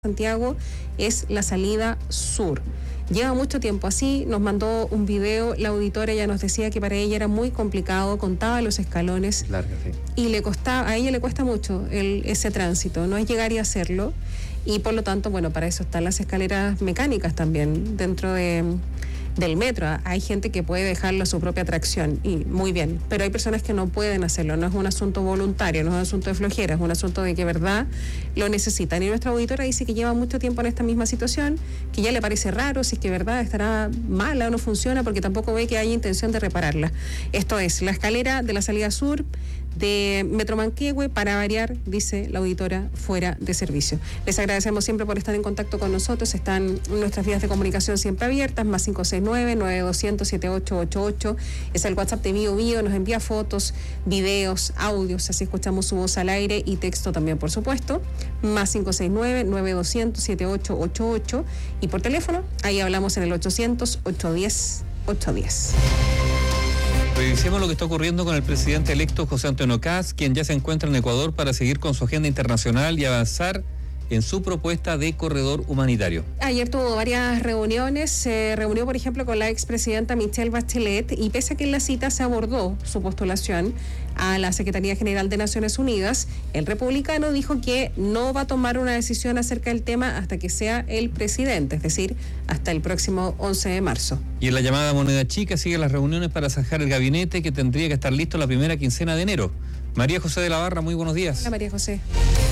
Santiago es la salida sur. Lleva mucho tiempo así, nos mandó un video, la auditora ya nos decía que para ella era muy complicado, contaba los escalones. Larga, sí. Y a ella le cuesta mucho ese tránsito, no es llegar y hacerlo. Y por lo tanto, bueno, para eso están las escaleras mecánicas también dentro del metro. Hay gente que puede dejarlo a su propia tracción y muy bien, pero hay personas que no pueden hacerlo. No es un asunto voluntario, no es un asunto de flojera, es un asunto de que verdad lo necesitan. Y nuestra auditora dice que lleva mucho tiempo en esta misma situación, que ya le parece raro si es que verdad estará mala o no funciona, porque tampoco ve que haya intención de repararla. Esto es la escalera de la salida sur de Metro Manquehue, para variar, dice la auditora, fuera de servicio. Les agradecemos siempre por estar en contacto con nosotros. Están nuestras vías de comunicación siempre abiertas, más 569-9200-7888. Es el WhatsApp de Bio. Nos envía fotos, videos, audios, así escuchamos su voz al aire, y texto también, por supuesto. Más 569-9200-7888. Y por teléfono, ahí hablamos en el 800-810-810. Revisemos lo que está ocurriendo con el presidente electo José Antonio Kast, quien ya se encuentra en Ecuador para seguir con su agenda internacional y avanzar en su propuesta de corredor humanitario. Ayer tuvo varias reuniones, se reunió por ejemplo con la expresidenta Michelle Bachelet, y pese a que en la cita se abordó su postulación a la Secretaría General de Naciones Unidas, el republicano dijo que no va a tomar una decisión acerca del tema hasta que sea el presidente, es decir, hasta el próximo 11 de marzo. Y en la llamada moneda chica siguen las reuniones para zanjar el gabinete, que tendría que estar listo la primera quincena de enero. María José de la Barra, muy buenos días. Hola, María José.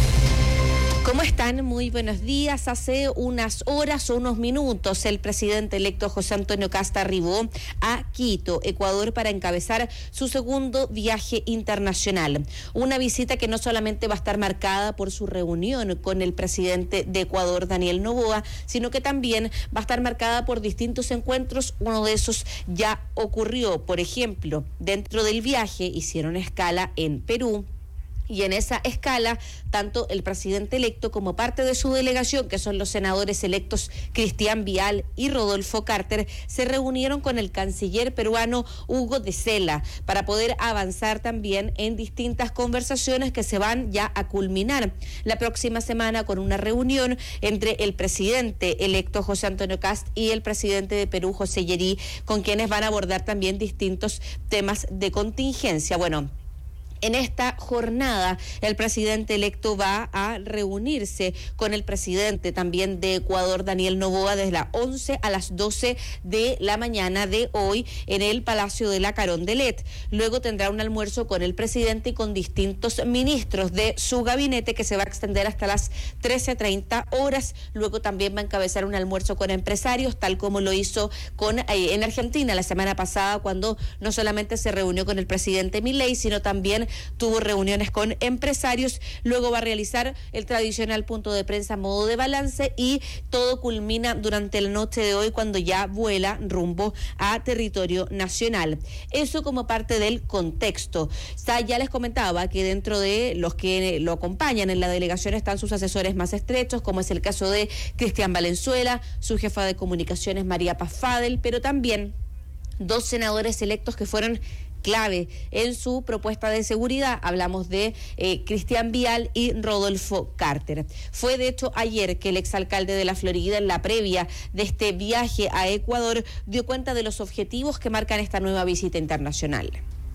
¿Cómo están? Muy buenos días. Hace unas horas o unos minutos el presidente electo José Antonio Kast arribó a Quito, Ecuador, para encabezar su segundo viaje internacional. Una visita que no solamente va a estar marcada por su reunión con el presidente de Ecuador, Daniel Noboa, sino que también va a estar marcada por distintos encuentros. Uno de esos ya ocurrió. Por ejemplo, dentro del viaje hicieron escala en Perú. Y en esa escala, tanto el presidente electo como parte de su delegación, que son los senadores electos Cristian Vial y Rodolfo Carter, se reunieron con el canciller peruano Hugo de Sela para poder avanzar también en distintas conversaciones que se van ya a culminar la próxima semana con una reunión entre el presidente electo José Antonio Kast y el presidente de Perú, José Llerí, con quienes van a abordar también distintos temas de contingencia. Bueno, en esta jornada, el presidente electo va a reunirse con el presidente también de Ecuador, Daniel Noboa, desde las 11 a las 12 de la mañana de hoy en el Palacio de la Carondelet. Luego tendrá un almuerzo con el presidente y con distintos ministros de su gabinete, que se va a extender hasta las 13:30 horas. Luego también va a encabezar un almuerzo con empresarios, tal como lo hizo en Argentina la semana pasada, cuando no solamente se reunió con el presidente Milei, sino también tuvo reuniones con empresarios. Luego va a realizar el tradicional punto de prensa a modo de balance, y todo culmina durante la noche de hoy, cuando ya vuela rumbo a territorio nacional. Eso como parte del contexto. Ya les comentaba que dentro de los que lo acompañan en la delegación están sus asesores más estrechos, como es el caso de Cristian Valenzuela, su jefa de comunicaciones María Paz Fadel, pero también dos senadores electos que fueron clave en su propuesta de seguridad. Hablamos de Cristian Vial y Rodolfo Carter. Fue de hecho ayer que el exalcalde de la Florida, en la previa de este viaje a Ecuador, dio cuenta de los objetivos que marcan esta nueva visita internacional.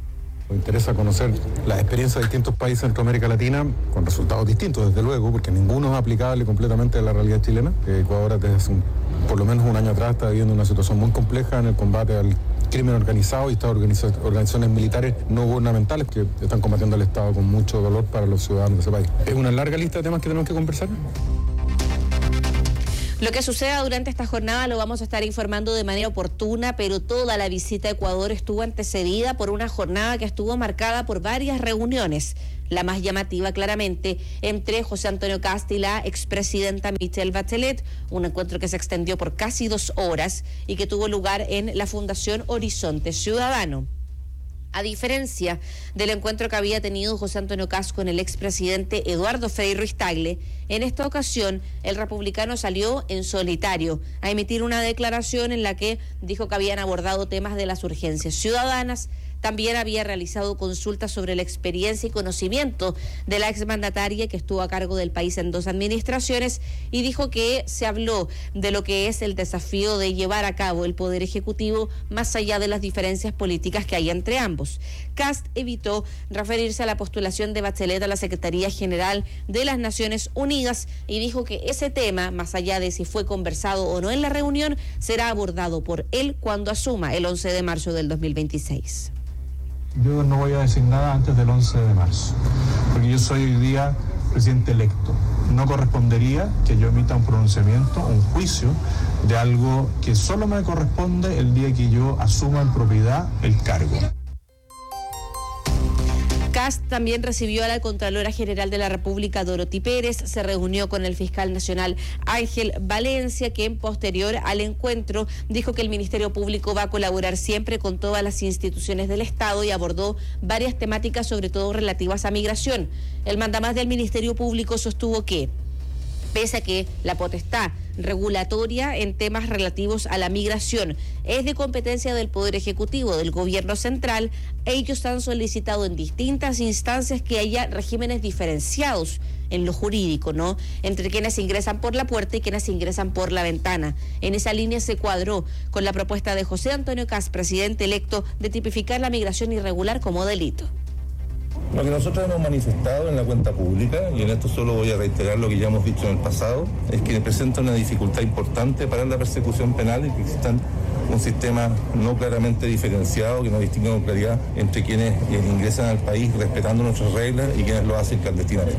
Me interesa conocer las experiencias de distintos países de Centroamérica Latina, con resultados distintos, desde luego, porque ninguno es aplicable completamente a la realidad chilena. Ecuador, desde por lo menos un año atrás, está viviendo una situación muy compleja en el combate al crimen organizado, y estas organizaciones militares no gubernamentales que están combatiendo al Estado con mucho dolor para los ciudadanos de ese país. Es una larga lista de temas que tenemos que conversar. Lo que suceda durante esta jornada lo vamos a estar informando de manera oportuna, pero toda la visita a Ecuador estuvo antecedida por una jornada que estuvo marcada por varias reuniones. La más llamativa, claramente, entre José Antonio Kast y la expresidenta Michelle Bachelet, un encuentro que se extendió por casi 2 horas y que tuvo lugar en la Fundación Horizonte Ciudadano. A diferencia del encuentro que había tenido José Antonio Kast con el expresidente Eduardo Frei Ruiz-Tagle, en esta ocasión el republicano salió en solitario a emitir una declaración en la que dijo que habían abordado temas de las urgencias ciudadanas, también había realizado consultas sobre la experiencia y conocimiento de la exmandataria que estuvo a cargo del país en 2 administraciones y dijo que se habló de lo que es el desafío de llevar a cabo el Poder Ejecutivo más allá de las diferencias políticas que hay entre ambos. Kast evitó referirse a la postulación de Bachelet a la Secretaría General de las Naciones Unidas y dijo que ese tema, más allá de si fue conversado o no en la reunión, será abordado por él cuando asuma el 11 de marzo del 2026. Yo no voy a decir nada antes del 11 de marzo, porque yo soy hoy día presidente electo. No correspondería que yo emita un pronunciamiento, un juicio de algo que solo me corresponde el día que yo asuma en propiedad el cargo. Kast también recibió a la Contralora General de la República, Dorothy Pérez, se reunió con el fiscal nacional Ángel Valencia, quien posterior al encuentro dijo que el Ministerio Público va a colaborar siempre con todas las instituciones del Estado y abordó varias temáticas, sobre todo relativas a migración. El mandamás del Ministerio Público sostuvo que, pese a que la potestad regulatoria en temas relativos a la migración es de competencia del Poder Ejecutivo, del Gobierno Central, ellos han solicitado en distintas instancias que haya regímenes diferenciados en lo jurídico, ¿no?, entre quienes ingresan por la puerta y quienes ingresan por la ventana. En esa línea se cuadró con la propuesta de José Antonio Kast, presidente electo, de tipificar la migración irregular como delito. Lo que nosotros hemos manifestado en la cuenta pública, y en esto solo voy a reiterar lo que ya hemos dicho en el pasado, es que presenta una dificultad importante para la persecución penal y que existan un sistema no claramente diferenciado, que no distinga con claridad entre quienes ingresan al país respetando nuestras reglas y quienes lo hacen clandestinamente.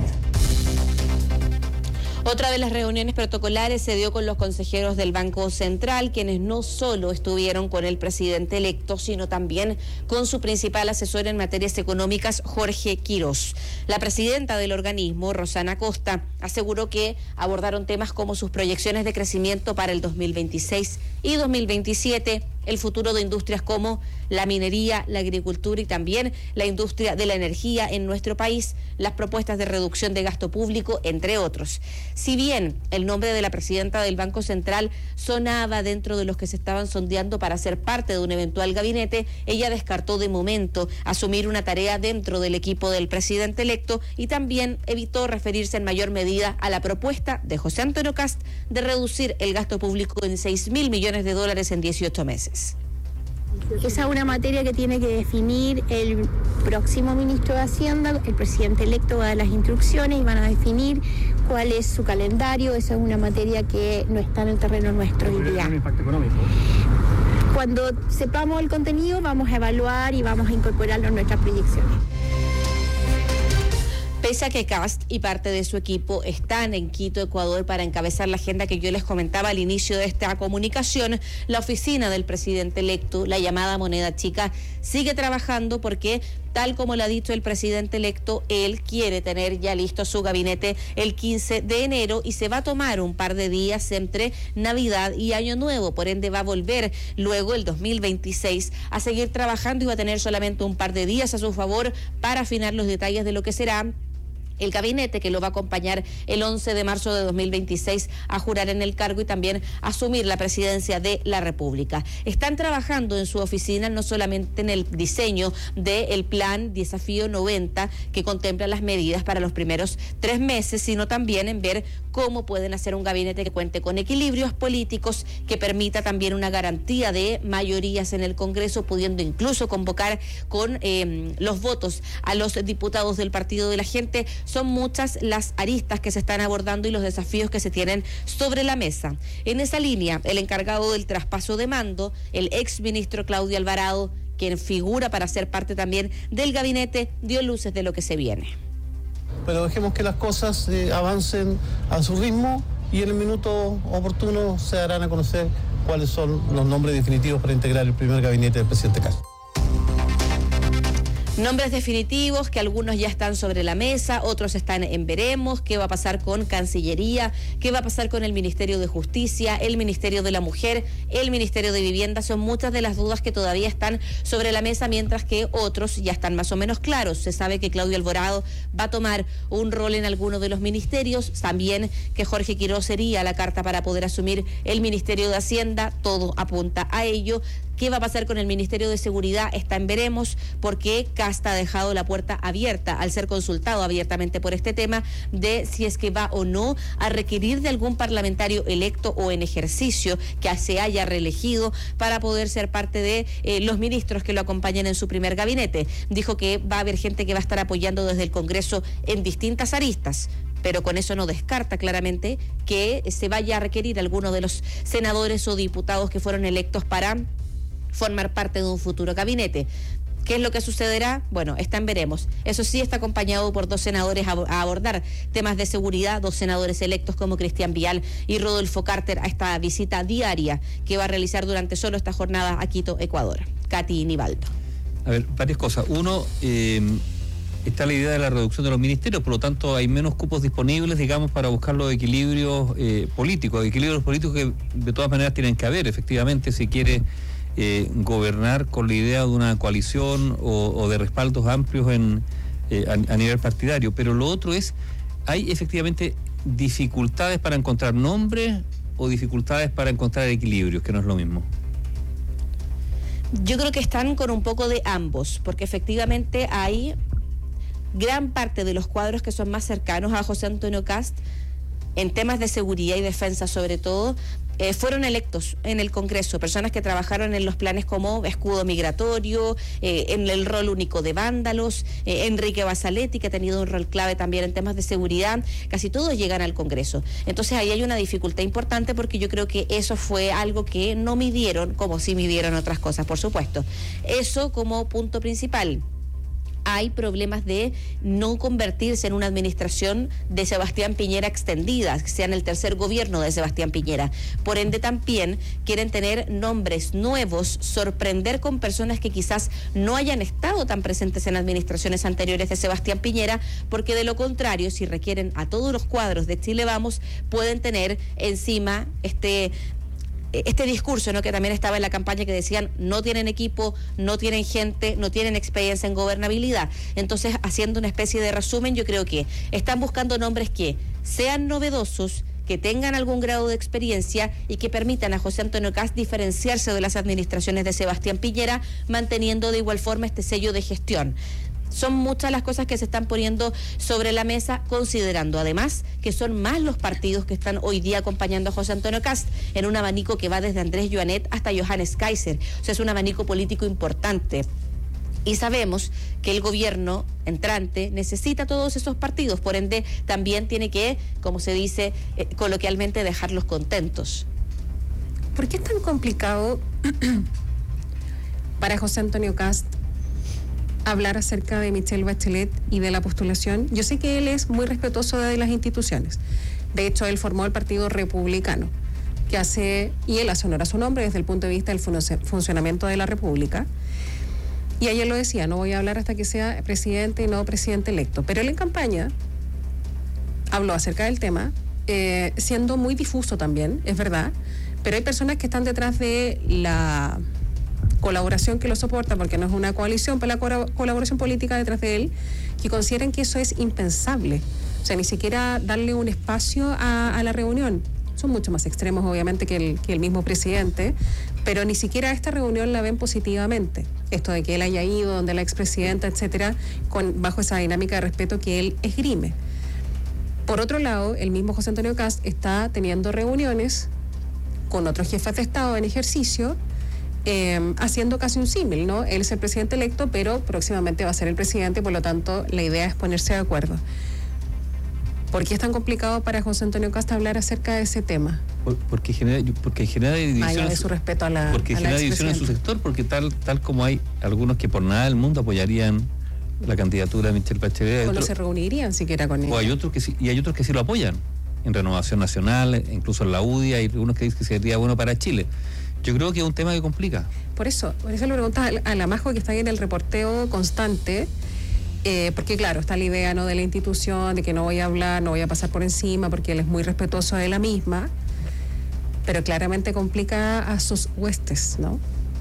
Otra de las reuniones protocolares se dio con los consejeros del Banco Central, quienes no solo estuvieron con el presidente electo, sino también con su principal asesor en materias económicas, Jorge Quirós. La presidenta del organismo, Rosana Costa, aseguró que abordaron temas como sus proyecciones de crecimiento para el 2026 y 2027, el futuro de industrias como la minería, la agricultura y también la industria de la energía en nuestro país, las propuestas de reducción de gasto público, entre otros. Si bien el nombre de la presidenta del Banco Central sonaba dentro de los que se estaban sondeando para ser parte de un eventual gabinete, ella descartó de momento asumir una tarea dentro del equipo del presidente electo y también evitó referirse en mayor medida a la propuesta de José Antonio Kast de reducir el gasto público en $6.000 millones en 18 meses. Esa es una materia que tiene que definir el próximo ministro de Hacienda. El presidente electo va a dar las instrucciones y van a definir cuál es su calendario. Esa es una materia que no está en el terreno nuestro hoy día. ¿Tiene impacto económico? Cuando sepamos el contenido vamos a evaluar y vamos a incorporarlo en nuestras proyecciones. Pese a que Kast y parte de su equipo están en Quito, Ecuador, para encabezar la agenda que yo les comentaba al inicio de esta comunicación, la oficina del presidente electo, la llamada moneda chica, sigue trabajando porque, tal como lo ha dicho el presidente electo, él quiere tener ya listo su gabinete el 15 de enero y se va a tomar un par de días entre Navidad y Año Nuevo. Por ende, va a volver luego el 2026 a seguir trabajando y va a tener solamente un par de días a su favor para afinar los detalles de lo que será el gabinete que lo va a acompañar el 11 de marzo de 2026 a jurar en el cargo y también asumir la presidencia de la República. Están trabajando en su oficina no solamente en el diseño del plan Desafío 90, que contempla las medidas para los primeros 3 meses, sino también en ver cómo pueden hacer un gabinete que cuente con equilibrios políticos, que permita también una garantía de mayorías en el Congreso, pudiendo incluso convocar con los votos a los diputados del Partido de la Gente. Son muchas las aristas que se están abordando y los desafíos que se tienen sobre la mesa. En esa línea, el encargado del traspaso de mando, el exministro Claudio Alvarado, quien figura para ser parte también del gabinete, dio luces de lo que se viene. Pero dejemos que las cosas avancen a su ritmo y en el minuto oportuno se darán a conocer cuáles son los nombres definitivos para integrar el primer gabinete del presidente Kast. Nombres definitivos que algunos ya están sobre la mesa, otros están en veremos, qué va a pasar con Cancillería, qué va a pasar con el Ministerio de Justicia, el Ministerio de la Mujer, el Ministerio de Vivienda. Son muchas de las dudas que todavía están sobre la mesa, mientras que otros ya están más o menos claros. Se sabe que Claudio Alvarado va a tomar un rol en alguno de los ministerios, también que Jorge Quirós sería la carta para poder asumir el Ministerio de Hacienda, todo apunta a ello. ¿Qué va a pasar con el Ministerio de Seguridad? Está en veremos, porque Kast ha dejado la puerta abierta al ser consultado abiertamente por este tema de si es que va o no a requerir de algún parlamentario electo o en ejercicio que se haya reelegido para poder ser parte de los ministros que lo acompañan en su primer gabinete. Dijo que va a haber gente que va a estar apoyando desde el Congreso en distintas aristas, pero con eso no descarta claramente que se vaya a requerir alguno de los senadores o diputados que fueron electos para formar parte de un futuro gabinete. ¿Qué es lo que sucederá? Bueno, está en veremos. Eso sí, está acompañado por 2 senadores a abordar temas de seguridad, 2 senadores electos como Cristian Vial y Rodolfo Carter a esta visita diaria que va a realizar durante solo esta jornada a Quito, Ecuador. Katy Nivaldo. A ver, varias cosas. Uno, está la idea de la reducción de los ministerios, por lo tanto hay menos cupos disponibles, digamos, para buscar los equilibrios políticos que de todas maneras tienen que haber, efectivamente, si quiere gobernar con la idea de una coalición o de respaldos amplios a nivel partidario. Pero lo otro es, ¿hay efectivamente dificultades para encontrar nombres o dificultades para encontrar equilibrios, que no es lo mismo? Yo creo que están con un poco de ambos, porque efectivamente hay gran parte de los cuadros que son más cercanos a José Antonio Kast, en temas de seguridad y defensa sobre todo, fueron electos en el Congreso, personas que trabajaron en los planes como escudo migratorio, en el rol único de vándalos, Enrique Basaletti, que ha tenido un rol clave también en temas de seguridad. Casi todos llegan al Congreso. Entonces ahí hay una dificultad importante, porque yo creo que eso fue algo que no midieron, como sí midieron otras cosas, por supuesto. Eso como punto principal. Hay problemas de no convertirse en una administración de Sebastián Piñera extendida, que sea en el tercer gobierno de Sebastián Piñera. Por ende, también quieren tener nombres nuevos, sorprender con personas que quizás no hayan estado tan presentes en administraciones anteriores de Sebastián Piñera, porque de lo contrario, si requieren a todos los cuadros de Chile Vamos, pueden tener encima este discurso, ¿no?, que también estaba en la campaña, que decían no tienen equipo, no tienen gente, no tienen experiencia en gobernabilidad. Entonces, haciendo una especie de resumen, yo creo que están buscando nombres que sean novedosos, que tengan algún grado de experiencia y que permitan a José Antonio Kast diferenciarse de las administraciones de Sebastián Piñera, manteniendo de igual forma este sello de gestión. Son muchas las cosas que se están poniendo sobre la mesa, considerando además que son más los partidos que están hoy día acompañando a José Antonio Kast, en un abanico que va desde Andrés Joanet hasta Johannes Kaiser. O sea, es un abanico político importante. Y sabemos que el gobierno entrante necesita todos esos partidos, por ende también tiene que, como se dice coloquialmente, dejarlos contentos. ¿Por qué es tan complicado para José Antonio Kast hablar acerca de Michelle Bachelet y de la postulación? Yo sé que él es muy respetuoso de las instituciones. De hecho, él formó el Partido Republicano, y él hace honor a su nombre desde el punto de vista del funcionamiento de la República. Y ayer lo decía, no voy a hablar hasta que sea presidente y no presidente electo. Pero él en campaña habló acerca del tema, siendo muy difuso también, es verdad, pero hay personas que están detrás de la colaboración que lo soporta, porque no es una coalición, pero la colaboración política detrás de él, que consideran que eso es impensable. O sea, ni siquiera darle un espacio a la reunión. Son mucho más extremos, obviamente, que el mismo presidente, pero ni siquiera esta reunión la ven positivamente. Esto de que él haya ido donde la expresidenta, etcétera, bajo esa dinámica de respeto que él esgrime. Por otro lado, el mismo José Antonio Kast está teniendo reuniones con otros jefes de Estado en ejercicio, haciendo casi un símil, ¿no? Él es el presidente electo, pero próximamente va a ser el presidente, por lo tanto, la idea es ponerse de acuerdo. ¿Por qué es tan complicado para José Antonio Kast hablar acerca de ese tema? Porque genera división. Vaya de su respeto a la Porque genera división en su sector, porque tal como hay algunos que por nada del mundo apoyarían la candidatura de Michelle Bachelet. O no se reunirían siquiera con ella. O hay otros que sí, y hay otros que sí lo apoyan. En Renovación Nacional, incluso en la UDI, hay algunos que dicen que sería bueno para Chile. Yo creo que es un tema que complica. Por eso le preguntas a la Majo, que está ahí en el reporteo constante, porque claro, está la idea, ¿no?, de la institución, de que no voy a hablar, no voy a pasar por encima, porque él es muy respetuoso de la misma, pero claramente complica a sus huestes, ¿no?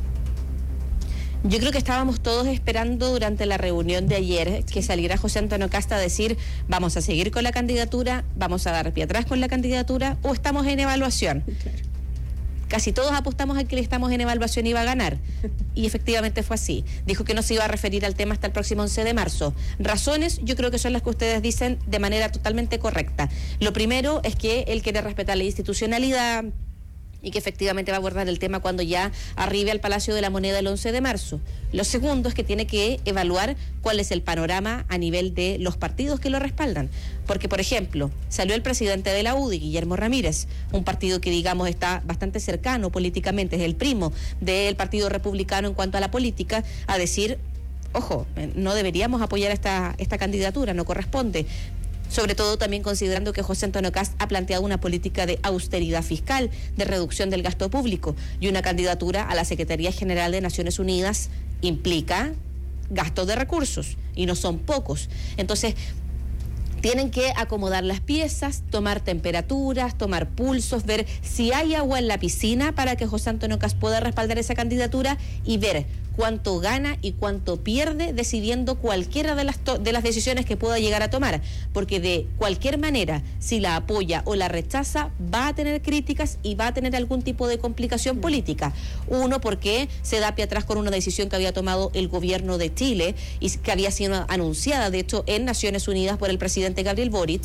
Yo creo que estábamos todos esperando durante la reunión de ayer que saliera José Antonio Kast a decir, vamos a seguir con la candidatura, vamos a dar pie atrás con la candidatura, o estamos en evaluación. Claro. casi todos apostamos a que estamos en evaluación y iba a ganar. Y efectivamente fue así. Dijo que no se iba a referir al tema hasta el próximo 11 de marzo. Razones, yo creo que son las que ustedes dicen de manera totalmente correcta. Lo primero es que él quiere respetar la institucionalidad y que efectivamente va a abordar el tema cuando ya arribe al Palacio de la Moneda el 11 de marzo. Lo segundo es que tiene que evaluar cuál es el panorama a nivel de los partidos que lo respaldan. Porque, por ejemplo, salió el presidente de la UDI, Guillermo Ramírez, un partido que, digamos, está bastante cercano políticamente, es el primo del Partido Republicano en cuanto a la política, a decir, ojo, no deberíamos apoyar esta candidatura, no corresponde. Sobre todo también considerando que José Antonio Kast ha planteado una política de austeridad fiscal, de reducción del gasto público, y una candidatura a la Secretaría General de Naciones Unidas implica gasto de recursos, y no son pocos. Entonces, tienen que acomodar las piezas, tomar temperaturas, tomar pulsos, ver si hay agua en la piscina para que José Antonio Kast pueda respaldar esa candidatura y ver cuánto gana y cuánto pierde decidiendo cualquiera de las decisiones que pueda llegar a tomar, porque de cualquier manera, si la apoya o la rechaza, va a tener críticas y va a tener algún tipo de complicación política. Uno, porque se da pie atrás con una decisión que había tomado el gobierno de Chile y que había sido anunciada, de hecho, en Naciones Unidas por el presidente Gabriel Boric,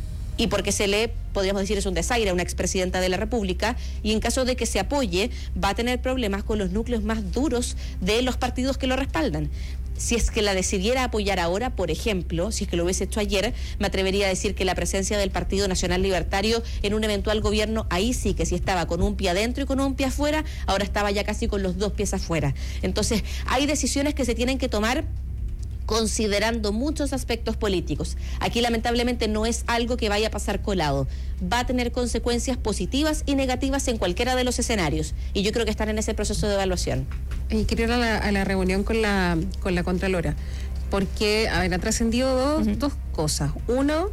y porque podríamos decir, es un desaire a una expresidenta de la República, y en caso de que se apoye, va a tener problemas con los núcleos más duros de los partidos que lo respaldan. Si es que la decidiera apoyar ahora, por ejemplo, si es que lo hubiese hecho ayer, me atrevería a decir que la presencia del Partido Nacional Libertario en un eventual gobierno, ahí sí que si estaba con un pie adentro y con un pie afuera, ahora estaba ya casi con los dos pies afuera. Entonces, hay decisiones que se tienen que tomar considerando muchos aspectos políticos. Aquí lamentablemente no es algo que vaya a pasar colado. Va a tener consecuencias positivas y negativas en cualquiera de los escenarios. Y yo creo que están en ese proceso de evaluación. Y quiero ir a la reunión con la Contralora, porque ha trascendido dos cosas. Uno,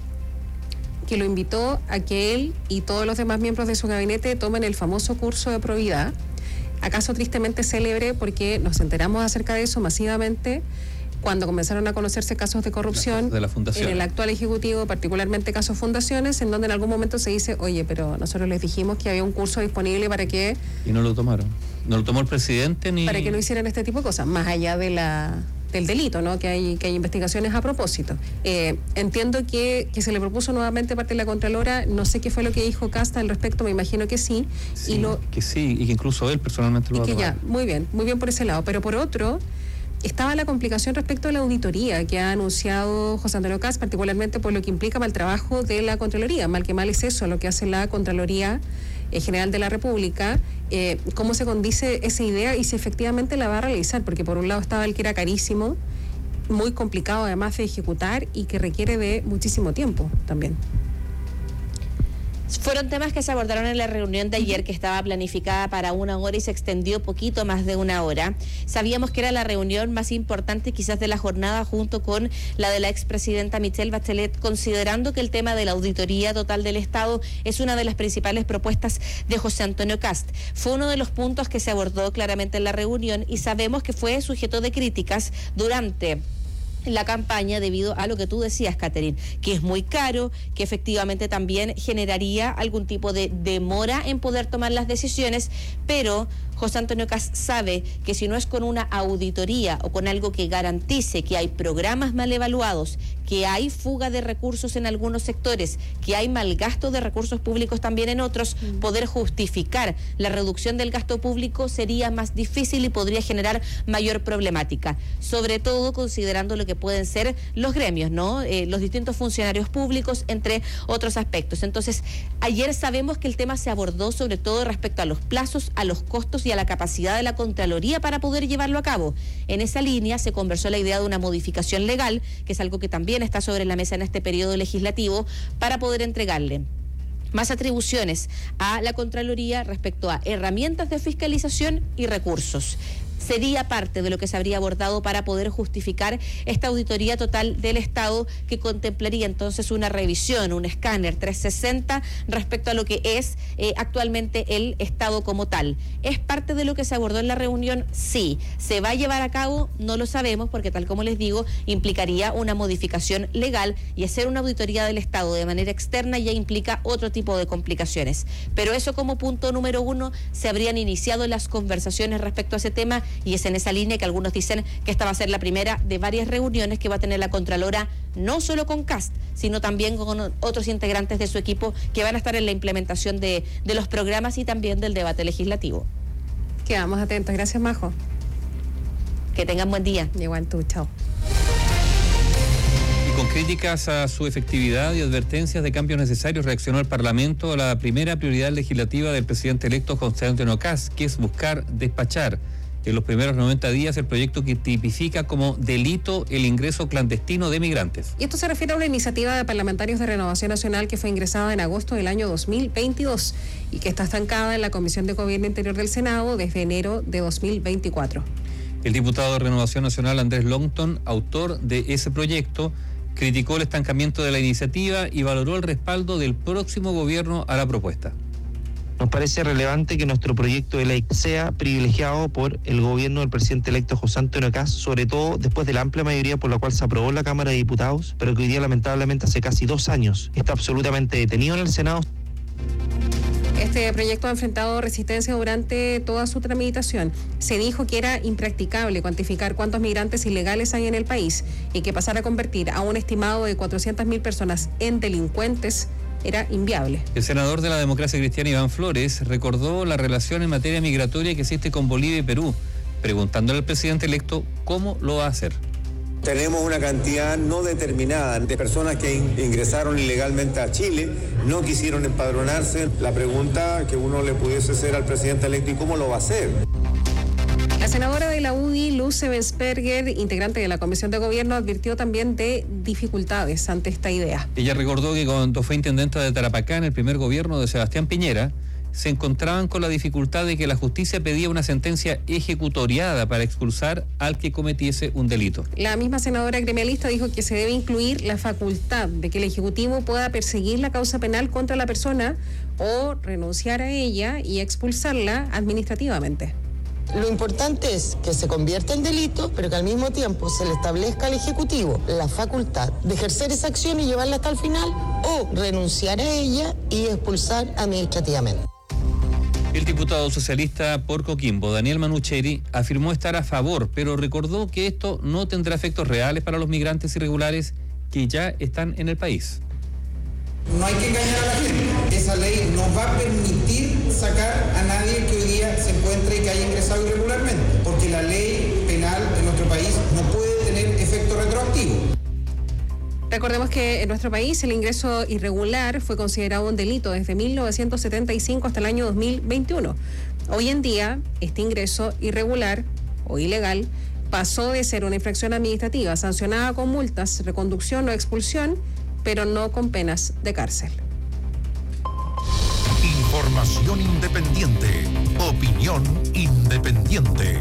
que lo invitó a que él y todos los demás miembros de su gabinete tomen el famoso curso de probidad. Acaso tristemente célebre, porque nos enteramos acerca de eso masivamente cuando comenzaron a conocerse casos de corrupción de la fundación, en el actual Ejecutivo, particularmente casos fundaciones, en donde en algún momento se dice, oye, pero nosotros les dijimos que había un curso disponible para que... Y no lo tomaron. No lo tomó el presidente ni... Para que no hicieran este tipo de cosas, más allá de del delito, ¿no? Que hay investigaciones a propósito. Entiendo que se le propuso nuevamente parte de la Contralora, no sé qué fue lo que dijo Kast al respecto, me imagino que sí. Que sí, y que incluso él personalmente lo va a tomar. Ya, muy bien por ese lado. Pero por otro, estaba la complicación respecto a la auditoría que ha anunciado José Antonio Kast, particularmente por lo que implica para el trabajo de la Contraloría. Mal que mal es eso, lo que hace la Contraloría General de la República, cómo se condice esa idea y si efectivamente la va a realizar, porque por un lado estaba el que era carísimo, muy complicado además de ejecutar y que requiere de muchísimo tiempo también. Fueron temas que se abordaron en la reunión de ayer, que estaba planificada para 1 hora y se extendió poquito más de 1 hora. Sabíamos que era la reunión más importante quizás de la jornada, junto con la de la expresidenta Michelle Bachelet, considerando que el tema de la auditoría total del Estado es una de las principales propuestas de José Antonio Kast. Fue uno de los puntos que se abordó claramente en la reunión y sabemos que fue sujeto de críticas durante la campaña debido a lo que tú decías, Catherine, que es muy caro, que efectivamente también generaría algún tipo de demora en poder tomar las decisiones, pero José Antonio Kast sabe que si no es con una auditoría o con algo que garantice que hay programas mal evaluados, que hay fuga de recursos en algunos sectores, que hay mal gasto de recursos públicos también en otros, poder justificar la reducción del gasto público sería más difícil y podría generar mayor problemática, sobre todo considerando lo que pueden ser los gremios, ¿no? Los distintos funcionarios públicos, entre otros aspectos. Entonces, ayer sabemos que el tema se abordó sobre todo respecto a los plazos, a los costos y a la capacidad de la Contraloría para poder llevarlo a cabo. En esa línea se conversó la idea de una modificación legal, que es algo que también está sobre la mesa en este periodo legislativo, para poder entregarle más atribuciones a la Contraloría respecto a herramientas de fiscalización y recursos. sería parte de lo que se habría abordado para poder justificar esta auditoría total del Estado, que contemplaría entonces una revisión, un escáner 360 respecto a lo que es actualmente el Estado como tal. ¿Es parte de lo que se abordó en la reunión? Sí. ¿Se va a llevar a cabo? No lo sabemos, porque tal como les digo, implicaría una modificación legal, y hacer una auditoría del Estado de manera externa ya implica otro tipo de complicaciones. Pero eso como punto número 1, se habrían iniciado las conversaciones respecto a ese tema, y es en esa línea que algunos dicen que esta va a ser la primera de varias reuniones que va a tener la Contralora, no solo con Kast, sino también con otros integrantes de su equipo que van a estar en la implementación de los programas y también del debate legislativo. Quedamos atentos. Gracias, Majo. Que tengan buen día. Igual tú, chao. Con críticas a su efectividad y advertencias de cambios necesarios, reaccionó el Parlamento a la primera prioridad legislativa del presidente electo José Antonio Kast, que es buscar despachar en los primeros 90 días el proyecto que tipifica como delito el ingreso clandestino de migrantes. Y esto se refiere a una iniciativa de parlamentarios de Renovación Nacional que fue ingresada en agosto del año 2022 y que está estancada en la Comisión de Gobierno Interior del Senado desde enero de 2024. El diputado de Renovación Nacional, Andrés Longton, autor de ese proyecto, criticó el estancamiento de la iniciativa y valoró el respaldo del próximo gobierno a la propuesta. Nos parece relevante que nuestro proyecto de ley sea privilegiado por el gobierno del presidente electo José Antonio Kast, sobre todo después de la amplia mayoría por la cual se aprobó en la Cámara de Diputados, pero que hoy día lamentablemente hace casi 2 años está absolutamente detenido en el Senado. Este proyecto ha enfrentado resistencia durante toda su tramitación. Se dijo que era impracticable cuantificar cuántos migrantes ilegales hay en el país y que pasar a convertir a un estimado de 400.000 personas en delincuentes era inviable. El senador de la Democracia Cristiana, Iván Flores, recordó la relación en materia migratoria que existe con Bolivia y Perú, preguntándole al presidente electo cómo lo va a hacer. Tenemos una cantidad no determinada de personas que ingresaron ilegalmente a Chile, no quisieron empadronarse. La pregunta que uno le pudiese hacer al presidente electo, ¿y cómo lo va a hacer? La senadora de la UDI, Luz Ebensperger, integrante de la Comisión de Gobierno, advirtió también de dificultades ante esta idea. Ella recordó que cuando fue intendenta de Tarapacá en el primer gobierno de Sebastián Piñera, se encontraban con la dificultad de que la justicia pedía una sentencia ejecutoriada para expulsar al que cometiese un delito. La misma senadora gremialista dijo que se debe incluir la facultad de que el Ejecutivo pueda perseguir la causa penal contra la persona o renunciar a ella y expulsarla administrativamente. Lo importante es que se convierta en delito, pero que al mismo tiempo se le establezca al Ejecutivo la facultad de ejercer esa acción y llevarla hasta el final, o renunciar a ella y expulsar administrativamente. El diputado socialista por Coquimbo, Daniel Manucheri, afirmó estar a favor, pero recordó que esto no tendrá efectos reales para los migrantes irregulares que ya están en el país. No hay que engañar a la gente. Esa ley no va a permitir sacar a nadie que hoy día se encuentre y que haya ingresado irregularmente, porque la ley penal en nuestro país no puede tener efecto retroactivo. Recordemos que en nuestro país el ingreso irregular fue considerado un delito desde 1975 hasta el año 2021. Hoy en día, este ingreso irregular o ilegal pasó de ser una infracción administrativa sancionada con multas, reconducción o expulsión, pero no con penas de cárcel. Información independiente. Opinión independiente.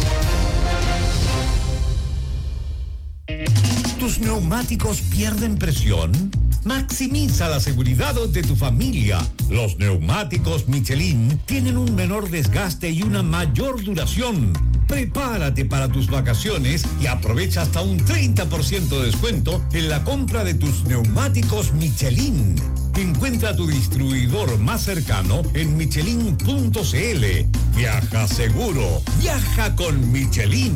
¿Tus neumáticos pierden presión? Maximiza la seguridad de tu familia. Los neumáticos Michelin tienen un menor desgaste y una mayor duración. Prepárate para tus vacaciones y aprovecha hasta un 30% de descuento en la compra de tus neumáticos Michelin. Encuentra tu distribuidor más cercano en michelin.cl. Viaja seguro. Viaja con Michelin.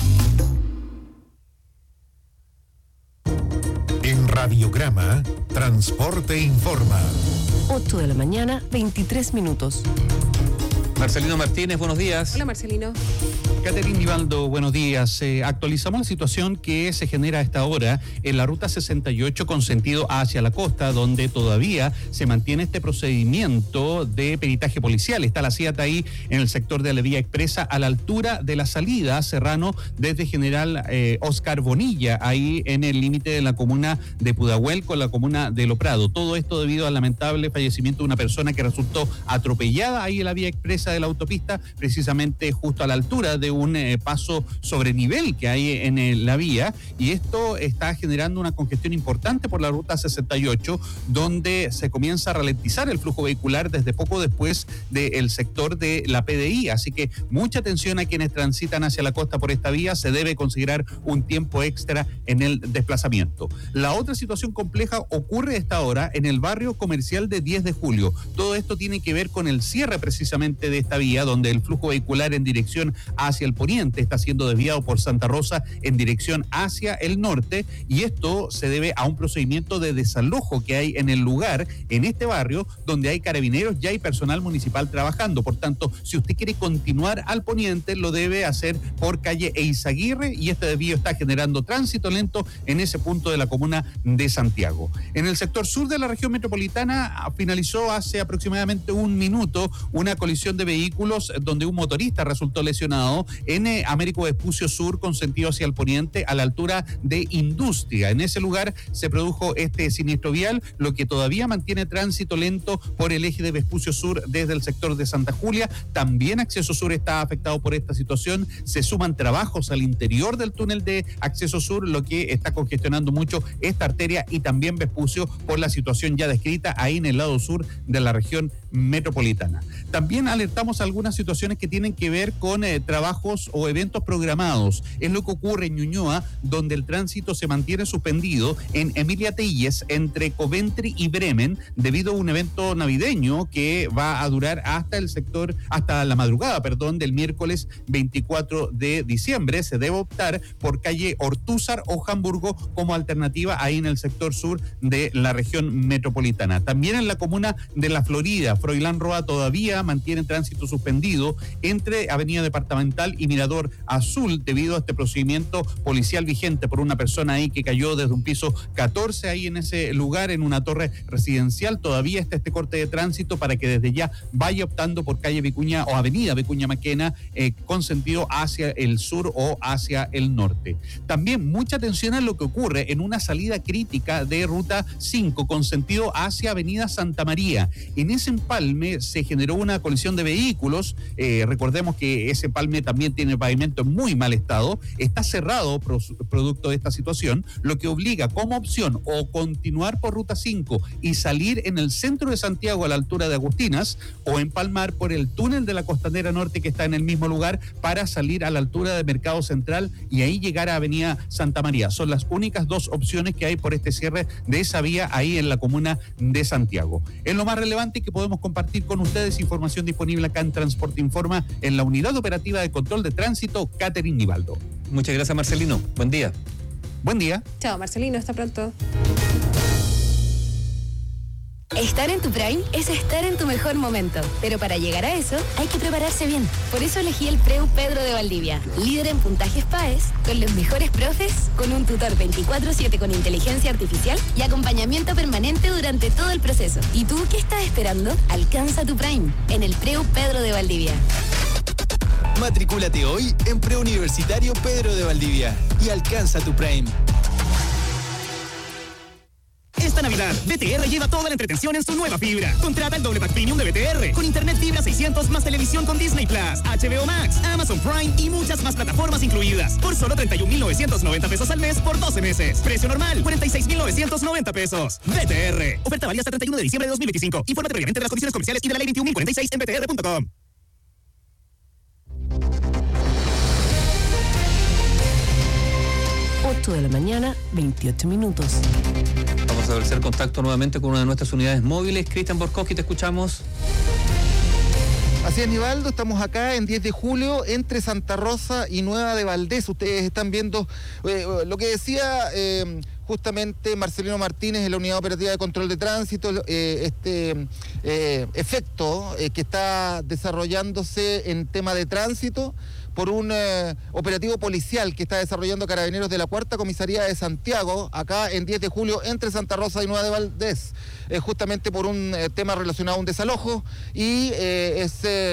En Radiograma, Transporte Informa. 8 de la mañana, 23 minutos. Marcelino Martínez, buenos días. Hola, Marcelino. Caterina Nivaldo, buenos días. Actualizamos la situación que se genera a esta hora en la ruta 68 con sentido hacia la costa, donde todavía se mantiene este procedimiento de peritaje policial. Está la CIAT ahí en el sector de la vía expresa, a la altura de la salida a Serrano desde General Oscar Bonilla, ahí en el límite de la comuna de Pudahuel con la comuna de Lo Prado. Todo esto debido al lamentable fallecimiento de una persona que resultó atropellada ahí en la vía expresa de la autopista, precisamente justo a la altura de un paso sobre nivel que hay en la vía, y esto está generando una congestión importante por la ruta 68, donde se comienza a ralentizar el flujo vehicular desde poco después del sector de la PDI, así que mucha atención a quienes transitan hacia la costa por esta vía, se debe considerar un tiempo extra en el desplazamiento. La otra situación compleja ocurre a esta hora en el barrio comercial de 10 de julio. Todo esto tiene que ver con el cierre precisamente de esta vía, donde el flujo vehicular en dirección hacia el poniente está siendo desviado por Santa Rosa en dirección hacia el norte, y esto se debe a un procedimiento de desalojo que hay en el lugar, en este barrio, donde hay carabineros, ya hay personal municipal trabajando. Por tanto, si usted quiere continuar al poniente, lo debe hacer por calle Eizaguirre, y este desvío está generando tránsito lento en ese punto de la comuna de Santiago. En el sector sur de la región metropolitana finalizó hace aproximadamente un minuto una colisión de vehículos donde un motorista resultó lesionado en Américo Vespucio Sur con sentido hacia el poniente a la altura de Industria. En ese lugar se produjo este siniestro vial, lo que todavía mantiene tránsito lento por el eje de Vespucio Sur desde el sector de Santa Julia. También Acceso Sur está afectado por esta situación. Se suman trabajos al interior del túnel de Acceso Sur, lo que está congestionando mucho esta arteria y también Vespucio por la situación ya descrita ahí en el lado sur de la región metropolitana. También alertamos algunas situaciones que tienen que ver con trabajos o eventos programados. Es lo que ocurre en Ñuñoa, donde el tránsito se mantiene suspendido en Emilia Telles entre Coventry y Bremen debido a un evento navideño que va a durar hasta la madrugada, del miércoles 24 de diciembre. Se debe optar por calle Ortúzar o Hamburgo como alternativa ahí en el sector sur de la región metropolitana. También en la comuna de La Florida, Froilán Roa todavía mantiene tránsito suspendido entre Avenida Departamental y Mirador Azul debido a este procedimiento policial vigente por una persona ahí que cayó desde un piso 14 ahí en ese lugar, en una torre residencial. Todavía está este corte de tránsito para que desde ya vaya optando por calle Vicuña o Avenida Vicuña Maquena con sentido hacia el sur o hacia el norte. También mucha atención a lo que ocurre en una salida crítica de ruta 5 con sentido hacia Avenida Santa María. En ese empalme se generó una colisión de vehículos. Recordemos que ese empalme también tiene pavimento en muy mal estado. Está cerrado producto de esta situación, lo que obliga como opción o continuar por ruta 5 y salir en el centro de Santiago a la altura de Agustinas, o empalmar por el túnel de la Costanera Norte que está en el mismo lugar para salir a la altura de Mercado Central y ahí llegar a Avenida Santa María. Son las únicas dos opciones que hay por este cierre de esa vía ahí en la comuna de Santiago. Es lo más relevante que podemos compartir con ustedes. Información disponible acá en Transporte Informa en la Unidad Operativa de Control de Tránsito, Catherine Nivaldo. Muchas gracias, Marcelino. Buen día. Buen día. Chao, Marcelino. Hasta pronto. Estar en tu Prime es estar en tu mejor momento, pero para llegar a eso hay que prepararse bien. Por eso elegí el Preu Pedro de Valdivia, líder en puntajes PAES, con los mejores profes, con un tutor 24/7 con inteligencia artificial y acompañamiento permanente durante todo el proceso. ¿Y tú qué estás esperando? Alcanza tu Prime en el Preu Pedro de Valdivia. Matricúlate hoy en Preuniversitario Pedro de Valdivia y alcanza tu Prime. Esta Navidad, BTR lleva toda la entretención en su nueva fibra. Contrata el doble pack premium de BTR con internet fibra 600 más televisión con Disney Plus, HBO Max, Amazon Prime y muchas más plataformas incluidas. Por solo 31,990 pesos al mes por 12 meses. Precio normal, 46,990 pesos. BTR. Oferta válida hasta 31 de diciembre de 2025. Infórmate previamente de las condiciones comerciales y de la ley 21.046 en btr.com. De la mañana, 28 minutos. Vamos a establecer contacto nuevamente con una de nuestras unidades móviles. Cristian Borkowski, te escuchamos. Así es, Nivaldo, estamos acá en 10 de julio entre Santa Rosa y Nueva de Valdés. Ustedes están viendo lo que decía justamente Marcelino Martínez en la Unidad Operativa de Control de Tránsito, este efecto que está desarrollándose en tema de tránsito por un operativo policial que está desarrollando Carabineros de la Cuarta Comisaría de Santiago, acá en 10 de julio, entre Santa Rosa y Nueva de Valdés, justamente por un tema relacionado a un desalojo, y es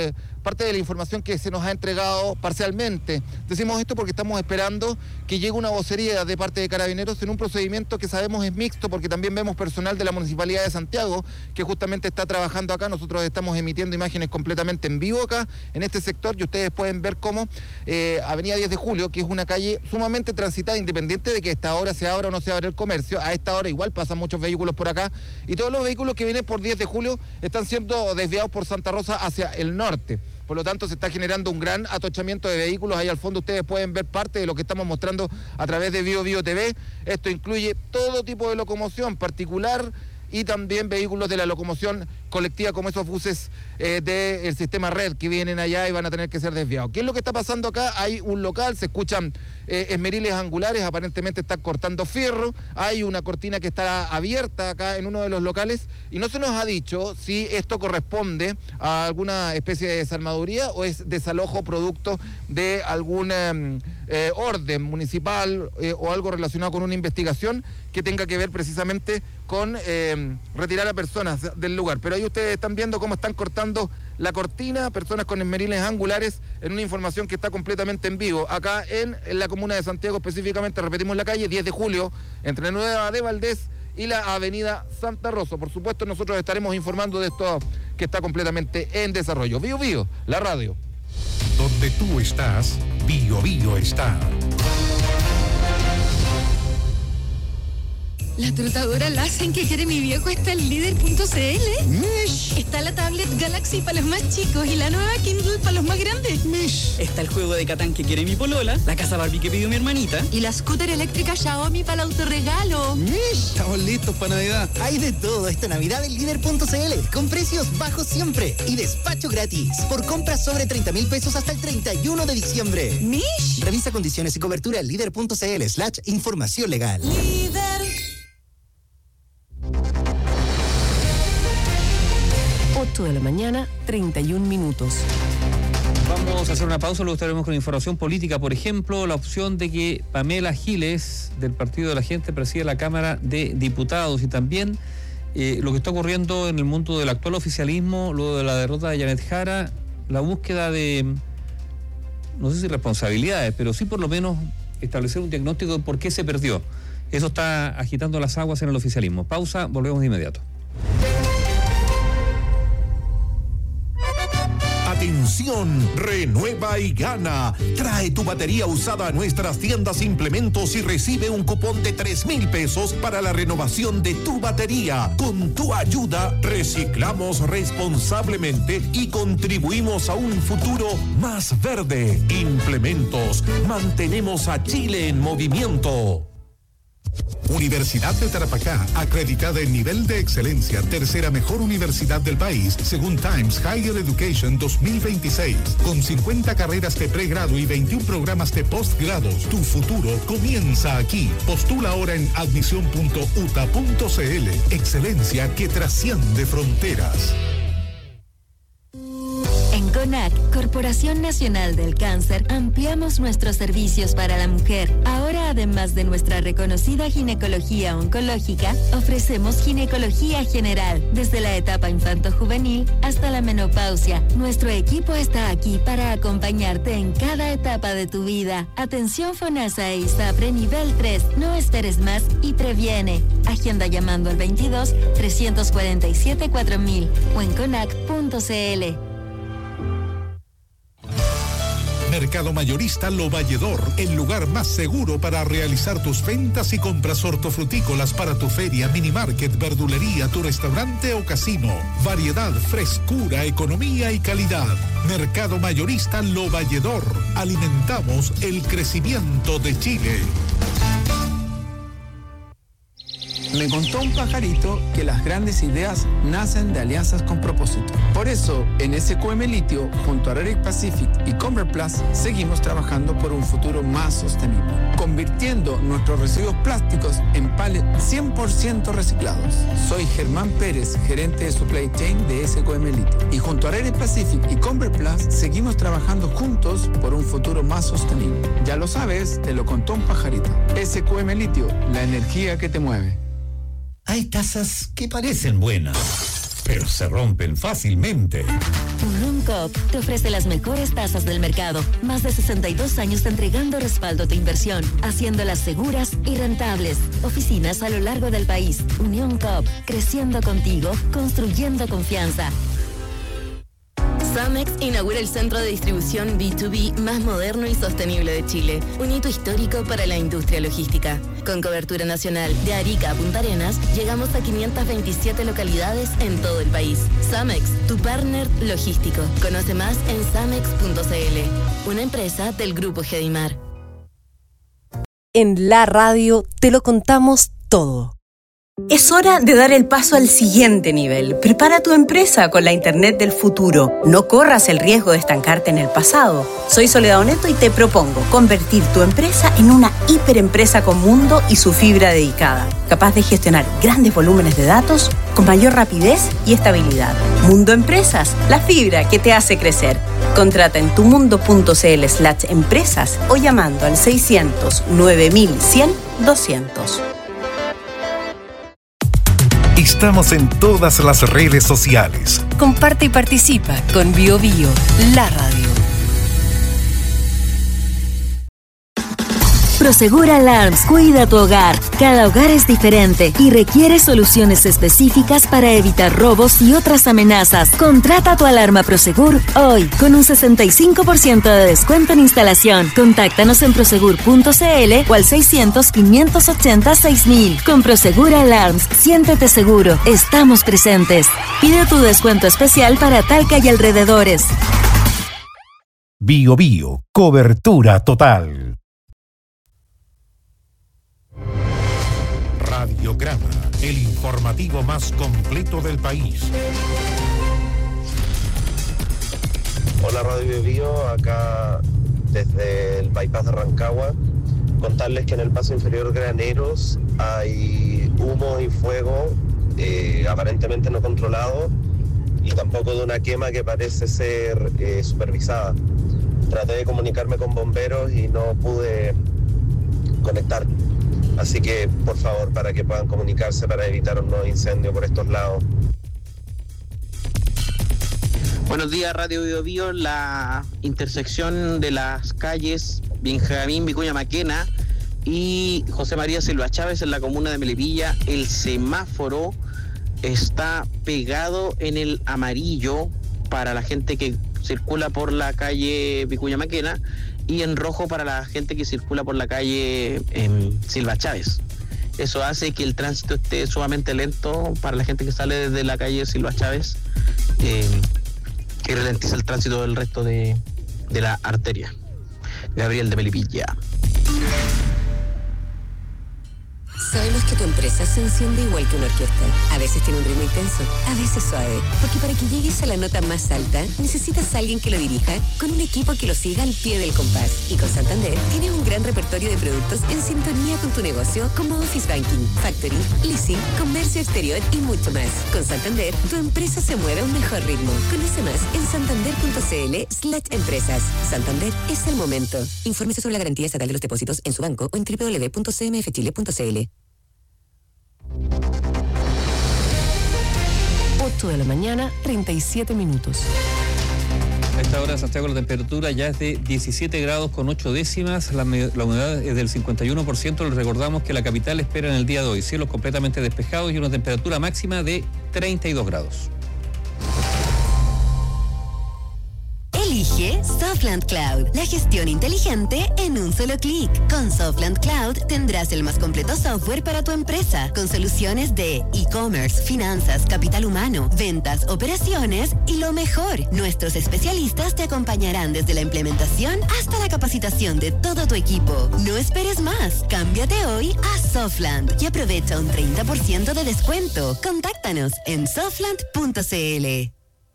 parte de la información que se nos ha entregado parcialmente. Decimos esto porque estamos esperando que llegue una vocería de parte de Carabineros en un procedimiento que sabemos es mixto, porque también vemos personal de la Municipalidad de Santiago que justamente está trabajando acá. Nosotros estamos emitiendo imágenes completamente en vivo acá, en este sector, y ustedes pueden ver cómo Avenida 10 de Julio, que es una calle sumamente transitada, independiente de que a esta hora se abra o no se abra el comercio, a esta hora igual pasan muchos vehículos por acá, y todos los vehículos que vienen por 10 de Julio están siendo desviados por Santa Rosa hacia el norte. Por lo tanto, se está generando un gran atochamiento de vehículos. Ahí al fondo ustedes pueden ver parte de lo que estamos mostrando a través de Bio Bio TV. Esto incluye todo tipo de locomoción particular y también vehículos de la locomoción colectiva, como esos buses del sistema Red que vienen allá y van a tener que ser desviados. ¿Qué es lo que está pasando acá? Hay un local, se escuchan esmeriles angulares, aparentemente están cortando fierro, hay una cortina que está abierta acá en uno de los locales y no se nos ha dicho si esto corresponde a alguna especie de desarmaduría o es desalojo producto de algún orden municipal o algo relacionado con una investigación que tenga que ver precisamente con retirar a personas del lugar. Pero ahí ustedes están viendo cómo están cortando la cortina, personas con esmeriles angulares, en una información que está completamente en vivo. Acá en la comuna de Santiago, específicamente, repetimos la calle 10 de Julio, entre Nueva de Valdés y la avenida Santa Rosa. Por supuesto, nosotros estaremos informando de esto que está completamente en desarrollo. Bio Bio, la radio. Donde tú estás, Bio Bio está. La trotadora Lassen que quiere mi viejo está en líder.cl. Mish. Está la tablet Galaxy para los más chicos y la nueva Kindle para los más grandes. Mish. Está el juego de Catán que quiere mi polola, la casa Barbie que pidió mi hermanita. Y la scooter eléctrica Xiaomi para el autorregalo. Mish. Estamos listos para Navidad. Hay de todo esta Navidad en líder.cl, con precios bajos siempre y despacho gratis. Por compras sobre 30,000 pesos hasta el 31 de diciembre. Mish. Revisa condiciones y cobertura en líder.cl/información legal. Líder. 8 de la mañana, 31 minutos. Vamos a hacer una pausa, luego estaremos con información política. Por ejemplo, la opción de que Pamela Giles, del Partido de la Gente, presida la Cámara de Diputados, y también lo que está ocurriendo en el mundo del actual oficialismo, luego de la derrota de Janet Jara, la búsqueda de, no sé si responsabilidades, pero sí por lo menos establecer un diagnóstico de por qué se perdió. Eso está agitando las aguas en el oficialismo. Pausa, volvemos de inmediato. Atención, renueva y gana. Trae tu batería usada a nuestras tiendas Implementos y recibe un cupón de 3,000 pesos para la renovación de tu batería. Con tu ayuda, reciclamos responsablemente y contribuimos a un futuro más verde. Implementos, mantenemos a Chile en movimiento. Universidad de Tarapacá, acreditada en nivel de excelencia, tercera mejor universidad del país, según Times Higher Education 2026. Con 50 carreras de pregrado y 21 programas de postgrado, tu futuro comienza aquí. Postula ahora en admisión.uta.cl. Excelencia que trasciende fronteras. En CONAC, Corporación Nacional del Cáncer, ampliamos nuestros servicios para la mujer. Ahora, además de nuestra reconocida ginecología oncológica, ofrecemos ginecología general, desde la etapa infanto-juvenil hasta la menopausia. Nuestro equipo está aquí para acompañarte en cada etapa de tu vida. Atención FONASA e ISAPRE nivel 3. No esperes más y previene. Agenda llamando al 22-347-4000 o en conac.cl. Mercado Mayorista Lo Valledor, el lugar más seguro para realizar tus ventas y compras hortofrutícolas para tu feria, minimarket, verdulería, tu restaurante o casino. Variedad, frescura, economía y calidad. Mercado Mayorista Lo Valledor. Alimentamos el crecimiento de Chile. Me contó un pajarito que las grandes ideas nacen de alianzas con propósito. Por eso, en SQM Litio, junto a Raric Pacific y Convert Plus, seguimos trabajando por un futuro más sostenible, convirtiendo nuestros residuos plásticos en pallets 100% reciclados. Soy Germán Pérez, gerente de Supply Chain de SQM Litio. Y junto a Raric Pacific y Convert Plus, seguimos trabajando juntos por un futuro más sostenible. Ya lo sabes, te lo contó un pajarito. SQM Litio, la energía que te mueve. Hay tasas que parecen buenas, pero se rompen fácilmente. Unión Coop te ofrece las mejores tasas del mercado. Más de 62 años entregando respaldo a tu inversión, haciéndolas seguras y rentables. Oficinas a lo largo del país. Unión Coop, creciendo contigo, construyendo confianza. Samex inaugura el centro de distribución B2B más moderno y sostenible de Chile, un hito histórico para la industria logística. Con cobertura nacional de Arica a Punta Arenas, llegamos a 527 localidades en todo el país. Samex, tu partner logístico. Conoce más en samex.cl, una empresa del Grupo Gedimar. En la radio te lo contamos todo. Es hora de dar el paso al siguiente nivel. Prepara tu empresa con la Internet del futuro. No corras el riesgo de estancarte en el pasado. Soy Soledad Oneto y te propongo convertir tu empresa en una hiperempresa con mundo y su fibra dedicada, capaz de gestionar grandes volúmenes de datos con mayor rapidez y estabilidad. Mundo Empresas, la fibra que te hace crecer. Contrata en tumundo.cl/empresas o llamando al 600 9100 200. Estamos en todas las redes sociales. Comparte y participa con BioBio, la radio. Prosegur Alarms cuida tu hogar. Cada hogar es diferente y requiere soluciones específicas para evitar robos y otras amenazas. Contrata tu alarma Prosegur hoy con un 65% de descuento en instalación. Contáctanos en prosegur.cl o al 600-580-6000. Con Prosegur Alarms, siéntete seguro. Estamos presentes. Pide tu descuento especial para Talca y alrededores. BioBio, cobertura total. Radiograma, el informativo más completo del país. Hola Radio BioBio, acá desde el bypass de Rancagua. Contarles que en el paso inferior Graneros hay humo y fuego aparentemente no controlado y tampoco de una quema que parece ser supervisada. Traté de comunicarme con bomberos y no pude conectar. Así que, por favor, para que puedan comunicarse para evitar un nuevo incendio por estos lados. Buenos días, Radio BioBio. La intersección de las calles Benjamín Vicuña Maquena y José María Silva Chávez en la comuna de Melipilla, el semáforo está pegado en el amarillo para la gente que circula por la calle Vicuña Maquena y en rojo para la gente que circula por la calle Silva Chávez. Eso hace que el tránsito esté sumamente lento para la gente que sale desde la calle Silva Chávez, que ralentiza el tránsito del resto de la arteria. Gabriel de Melipilla. Sabemos que tu empresa se enciende igual que una orquesta. A veces tiene un ritmo intenso, a veces suave. Porque para que llegues a la nota más alta, necesitas a alguien que lo dirija con un equipo que lo siga al pie del compás. Y con Santander tienes un gran repertorio de productos en sintonía con tu negocio, como Office Banking, Factoring, Leasing, Comercio Exterior y mucho más. Con Santander, tu empresa se mueve a un mejor ritmo. Conoce más en santander.cl/empresas. Santander es el momento. Infórmese sobre la garantía estatal de los depósitos en su banco o en www.cmfchile.cl. 8 de la mañana, 37 minutos. A esta hora, Santiago, la temperatura ya es de 17 grados con 8 décimas, la humedad es del 51%. Les recordamos que la capital espera en el día de hoy cielos completamente despejados y una temperatura máxima de 32 grados. Elige Softland Cloud, la gestión inteligente en un solo clic. Con Softland Cloud tendrás el más completo software para tu empresa, con soluciones de e-commerce, finanzas, capital humano, ventas, operaciones y lo mejor. Nuestros especialistas te acompañarán desde la implementación hasta la capacitación de todo tu equipo. No esperes más. Cámbiate hoy a Softland y aprovecha un 30% de descuento. Contáctanos en softland.cl.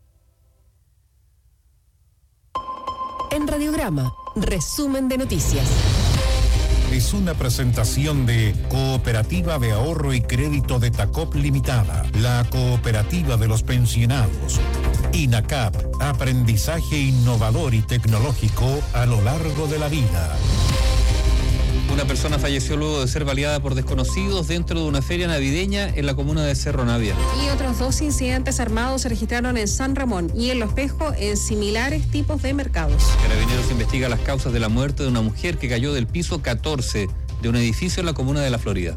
En Radiograma, resumen de noticias. Es una presentación de Cooperativa de Ahorro y Crédito de Tacop Limitada, la cooperativa de los pensionados. INACAP, aprendizaje innovador y tecnológico a lo largo de la vida. Una persona falleció luego de ser baleada por desconocidos dentro de una feria navideña en la comuna de Cerro Navia. Y otros 2 incidentes armados se registraron en San Ramón y en Los Pejos en similares tipos de mercados. Carabineros investiga las causas de la muerte de una mujer que cayó del piso 14 de un edificio en la comuna de La Florida.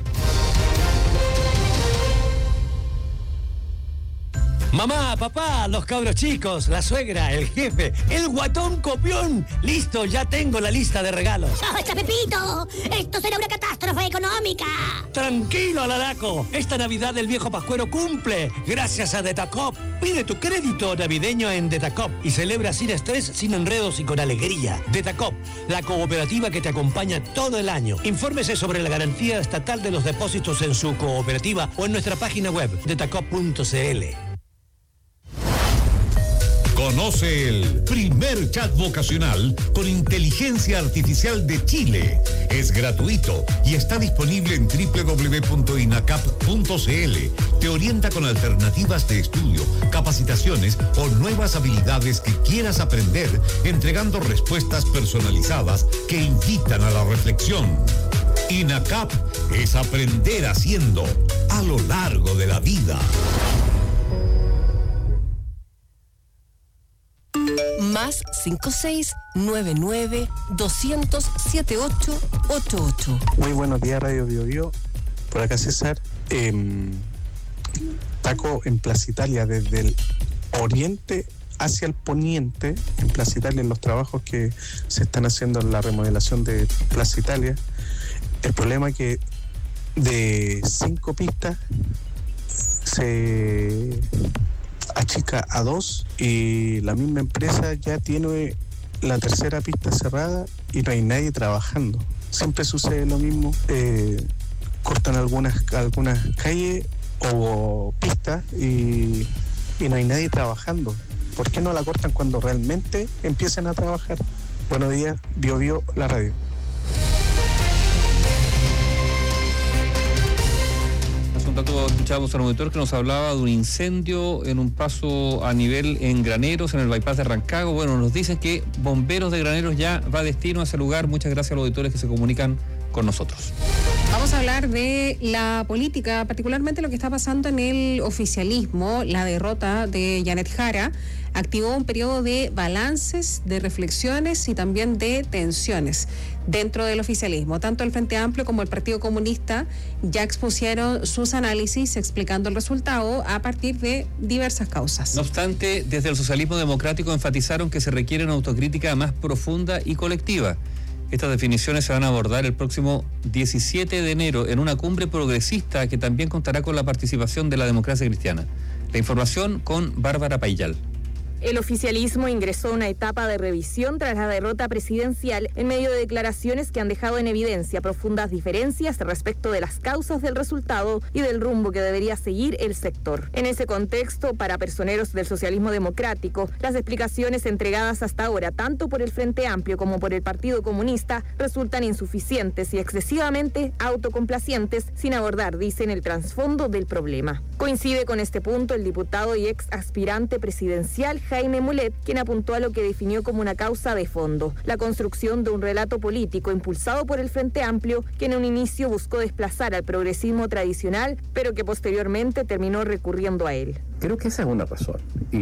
Mamá, papá, los cabros chicos, la suegra, el jefe, el guatón copión. Listo, ya tengo la lista de regalos. ¡Basta, Pepito! ¡Esto será una catástrofe económica! Tranquilo, Alaraco. Esta Navidad el viejo Pascuero cumple, gracias a Detacop. Pide tu crédito navideño en Detacop y celebra sin estrés, sin enredos y con alegría. Detacop, la cooperativa que te acompaña todo el año. Infórmese sobre la garantía estatal de los depósitos en su cooperativa o en nuestra página web, detacop.cl. Conoce el primer chat vocacional con inteligencia artificial de Chile. Es gratuito y está disponible en www.inacap.cl. Te orienta con alternativas de estudio, capacitaciones o nuevas habilidades que quieras aprender, entregando respuestas personalizadas que invitan a la reflexión. INACAP es aprender haciendo a lo largo de la vida. Más 5699-200-7888. Muy buenos días, Radio Bio Bio. Por acá César. Taco en Plaza Italia, desde el oriente hacia el poniente, en Plaza Italia, en los trabajos que se están haciendo en la remodelación de Plaza Italia. El problema es que de 5 pistas se achica a 2 y la misma empresa ya tiene la tercera pista cerrada y no hay nadie trabajando. Siempre sucede lo mismo, cortan algunas calles o pistas y no hay nadie trabajando. ¿Por qué no la cortan cuando realmente empiecen a trabajar? Buenos días, Bio Bio, la radio. Escuchábamos al monitor que nos hablaba de un incendio en un paso a nivel en Graneros, en el bypass de Rancagua. Bueno, nos dicen que Bomberos de Graneros ya va destino a ese lugar. Muchas gracias a los auditores que se comunican con nosotros. Vamos a hablar de la política, particularmente lo que está pasando en el oficialismo. La derrota de Janet Jara activó un periodo de balances, de reflexiones y también de tensiones dentro del oficialismo. Tanto el Frente Amplio como el Partido Comunista ya expusieron sus análisis explicando el resultado a partir de diversas causas. No obstante, desde el socialismo democrático enfatizaron que se requiere una autocrítica más profunda y colectiva. Estas definiciones se van a abordar el próximo 17 de enero en una cumbre progresista que también contará con la participación de la democracia cristiana. La información con Bárbara Payal. El oficialismo ingresó a una etapa de revisión tras la derrota presidencial en medio de declaraciones que han dejado en evidencia profundas diferencias respecto de las causas del resultado y del rumbo que debería seguir el sector. En ese contexto, para personeros del socialismo democrático, las explicaciones entregadas hasta ahora tanto por el Frente Amplio como por el Partido Comunista resultan insuficientes y excesivamente autocomplacientes, sin abordar, dicen, el trasfondo del problema. Coincide con este punto el diputado y ex aspirante presidencial Jaime Mulet, quien apuntó a lo que definió como una causa de fondo, la construcción de un relato político impulsado por el Frente Amplio, que en un inicio buscó desplazar al progresismo tradicional, pero que posteriormente terminó recurriendo a él. Creo que esa es una razón, y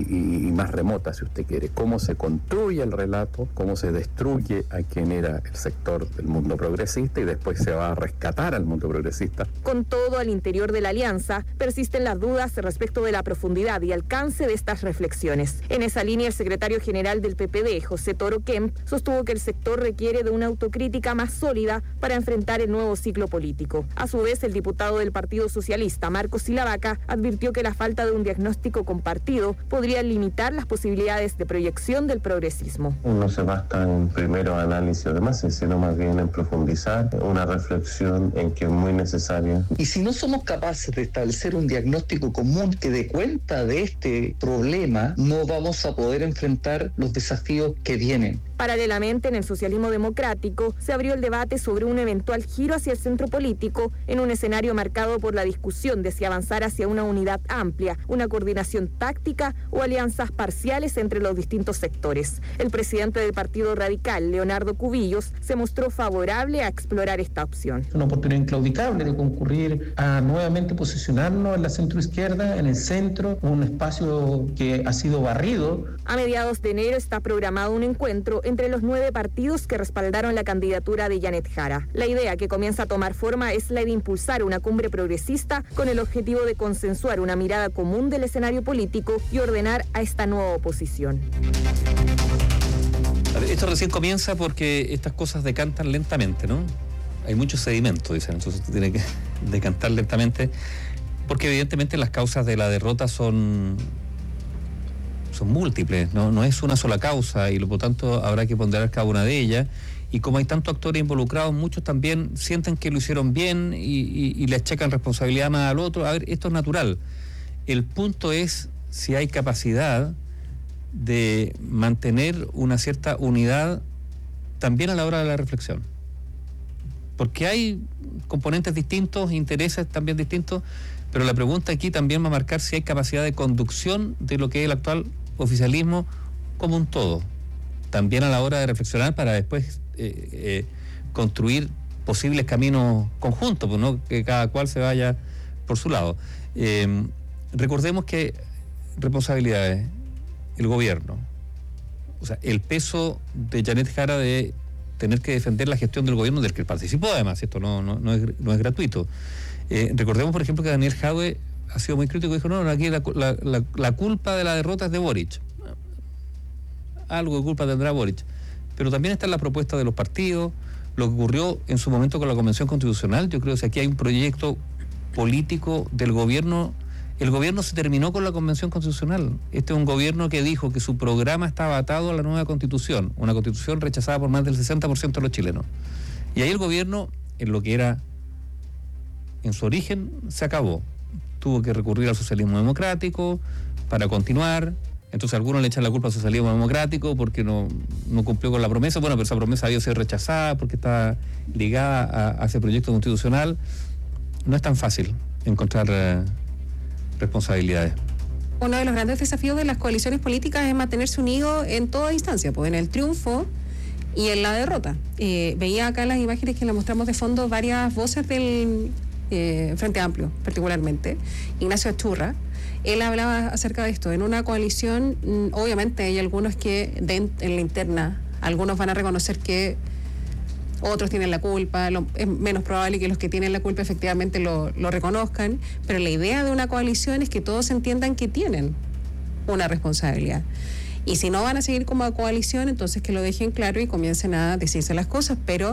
más remota, si usted quiere, cómo se construye el relato, cómo se destruye a quien era el sector del mundo progresista y después se va a rescatar al mundo progresista. Con todo, al interior de la alianza persisten las dudas respecto de la profundidad y alcance de estas reflexiones. En esa línea, el secretario general del PPD, José Toro Kemp, sostuvo que el sector requiere de una autocrítica más sólida para enfrentar el nuevo ciclo político. A su vez, el diputado del Partido Socialista, Marcos Silavaca, advirtió que la falta de un diagnóstico compartido podría limitar las posibilidades de proyección del progresismo. No se basta en primero análisis o demás, sino más bien en profundizar una reflexión en que es muy necesaria. Y si no somos capaces de establecer un diagnóstico común que dé cuenta de este problema, no vamos a poder enfrentar los desafíos que vienen. Paralelamente, en el socialismo democrático, se abrió el debate sobre un eventual giro hacia el centro político en un escenario marcado por la discusión de si avanzar hacia una unidad amplia, una coordinación táctica o alianzas parciales entre los distintos sectores. El presidente del Partido Radical, Leonardo Cubillos, se mostró favorable a explorar esta opción. Una oportunidad inclaudicable de concurrir a nuevamente posicionarnos en la centroizquierda, en el centro, un espacio que ha sido barrido. A mediados de enero está programado un encuentro entre los 9 partidos que respaldaron la candidatura de Janet Jara. La idea que comienza a tomar forma es la de impulsar una cumbre progresista con el objetivo de consensuar una mirada común del escenario político y ordenar a esta nueva oposición. Esto recién comienza porque estas cosas decantan lentamente, ¿no? Hay mucho sedimento, dicen, entonces tiene que decantar lentamente, porque evidentemente las causas de la derrota son múltiples, no es una sola causa, y por lo tanto habrá que ponderar cada una de ellas, y como hay tantos actores involucrados, muchos también sienten que lo hicieron bien y le achacan responsabilidad más al otro. A ver, esto es natural. El punto es si hay capacidad de mantener una cierta unidad también a la hora de la reflexión, porque hay componentes distintos, intereses también distintos, pero la pregunta aquí también va a marcar si hay capacidad de conducción de lo que es el actual oficialismo como un todo, también a la hora de reflexionar para después construir posibles caminos conjuntos, pues no que cada cual se vaya por su lado. Recordemos que responsabilidades, el gobierno, o sea, el peso de Janet Jara de tener que defender la gestión del gobierno del que participó, además, esto no es gratuito. Recordemos, por ejemplo, que Daniel Jadwe ha sido muy crítico y dijo, no, aquí la culpa de la derrota es de Boric. Algo de culpa tendrá Boric. Pero también está en la propuesta de los partidos, lo que ocurrió en su momento con la Convención Constitucional. Yo creo que aquí hay un proyecto político del gobierno. El gobierno se terminó con la Convención Constitucional. Este es un gobierno que dijo que su programa estaba atado a la nueva Constitución, una Constitución rechazada por más del 60% de los chilenos. Y ahí el gobierno, en lo que era en su origen, se acabó. Tuvo que recurrir al socialismo democrático para continuar. Entonces algunos le echan la culpa al socialismo democrático porque no cumplió con la promesa. Bueno, pero esa promesa había sido rechazada porque está ligada a ese proyecto constitucional. No es tan fácil encontrar responsabilidades. Uno de los grandes desafíos de las coaliciones políticas es mantenerse unidos en toda instancia, pues en el triunfo y en la derrota. Veía acá las imágenes que le mostramos de fondo varias voces del Frente Amplio, particularmente. Ignacio Achurra, él hablaba acerca de esto. En una coalición, obviamente hay algunos que en la interna, algunos van a reconocer que otros tienen la culpa, es menos probable que los que tienen la culpa efectivamente lo reconozcan, pero la idea de una coalición es que todos entiendan que tienen una responsabilidad. Y si no van a seguir como coalición, entonces que lo dejen claro y comiencen a decirse las cosas, pero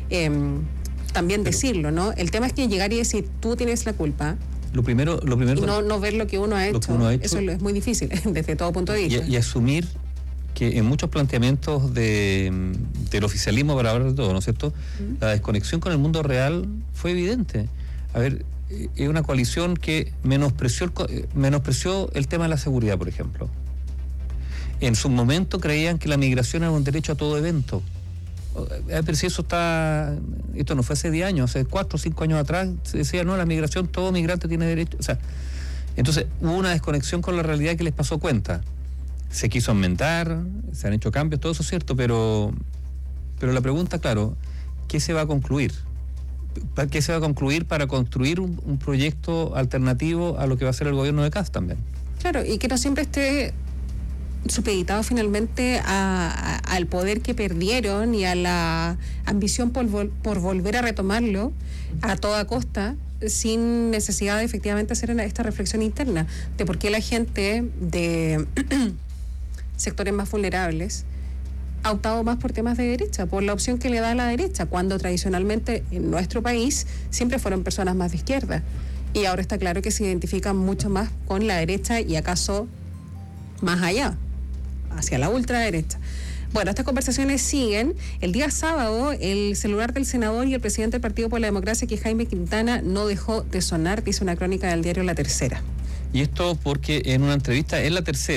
también decirlo, ¿no? El tema es que llegar y decir, tú tienes la culpa. Lo primero y no ver lo que uno ha hecho. Eso es muy difícil desde todo punto de vista. Y asumir que en muchos planteamientos del oficialismo, para hablar de todo, ¿no es cierto?, la desconexión con el mundo real fue evidente. A ver, es una coalición que menospreció el tema de la seguridad, por ejemplo. En su momento creían que la migración era un derecho a todo evento. Pero si esto no fue hace 10 años, hace 4 o 5 años atrás se decía, no, la migración, todo migrante tiene derecho. O sea, entonces hubo una desconexión con la realidad que les pasó cuenta. Se quiso aumentar, se han hecho cambios, todo eso es cierto, pero la pregunta, claro, ¿qué se va a concluir? ¿Qué se va a concluir para construir un proyecto alternativo a lo que va a ser el gobierno de Kast también? Claro, y que no siempre esté supeditado finalmente al poder que perdieron y a la ambición por volver a retomarlo a toda costa, sin necesidad de efectivamente hacer esta reflexión interna de por qué la gente de sectores más vulnerables ha optado más por temas de derecha, por la opción que le da a la derecha, cuando tradicionalmente en nuestro país siempre fueron personas más de izquierda, y ahora está claro que se identifican mucho más con la derecha y acaso más allá, hacia la ultraderecha. Bueno, estas conversaciones siguen. El día sábado, el celular del senador y el presidente del Partido por la Democracia, que es Jaime Quintana, no dejó de sonar, dice una crónica del diario La Tercera. Y esto porque en una entrevista en La Tercera,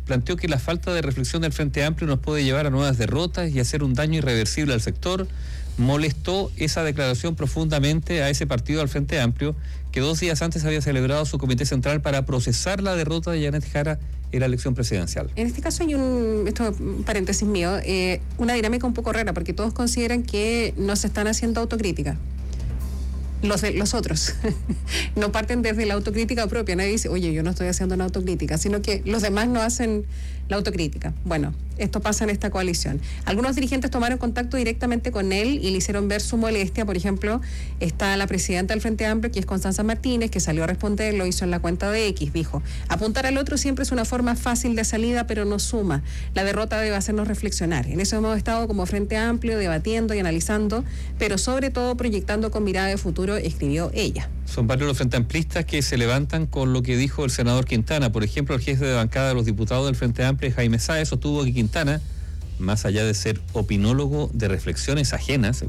planteó que la falta de reflexión del Frente Amplio nos puede llevar a nuevas derrotas y hacer un daño irreversible al sector. Molestó esa declaración profundamente a ese partido, al Frente Amplio, que 2 días antes había celebrado su comité central para procesar la derrota de Janet Jara en la elección presidencial. En este caso hay esto paréntesis mío, una dinámica un poco rara, porque todos consideran que no se están haciendo autocrítica. Los otros no parten desde la autocrítica propia, nadie dice, oye, yo no estoy haciendo una autocrítica, sino que los demás no hacen la autocrítica. Bueno, esto pasa en esta coalición. Algunos dirigentes tomaron contacto directamente con él y le hicieron ver su molestia. Por ejemplo, está la presidenta del Frente Amplio, que es Constanza Martínez, que salió a responder, lo hizo en la cuenta de X, dijo, apuntar al otro siempre es una forma fácil de salida, pero no suma. La derrota debe hacernos reflexionar. En eso hemos estado como Frente Amplio, debatiendo y analizando, pero sobre todo proyectando con mirada de futuro, escribió ella. Son varios los frente amplistas que se levantan con lo que dijo el senador Quintana. Por ejemplo, el jefe de bancada de los diputados del Frente Amplio, Jaime Sáez, sostuvo que Quintana, más allá de ser opinólogo de reflexiones ajenas,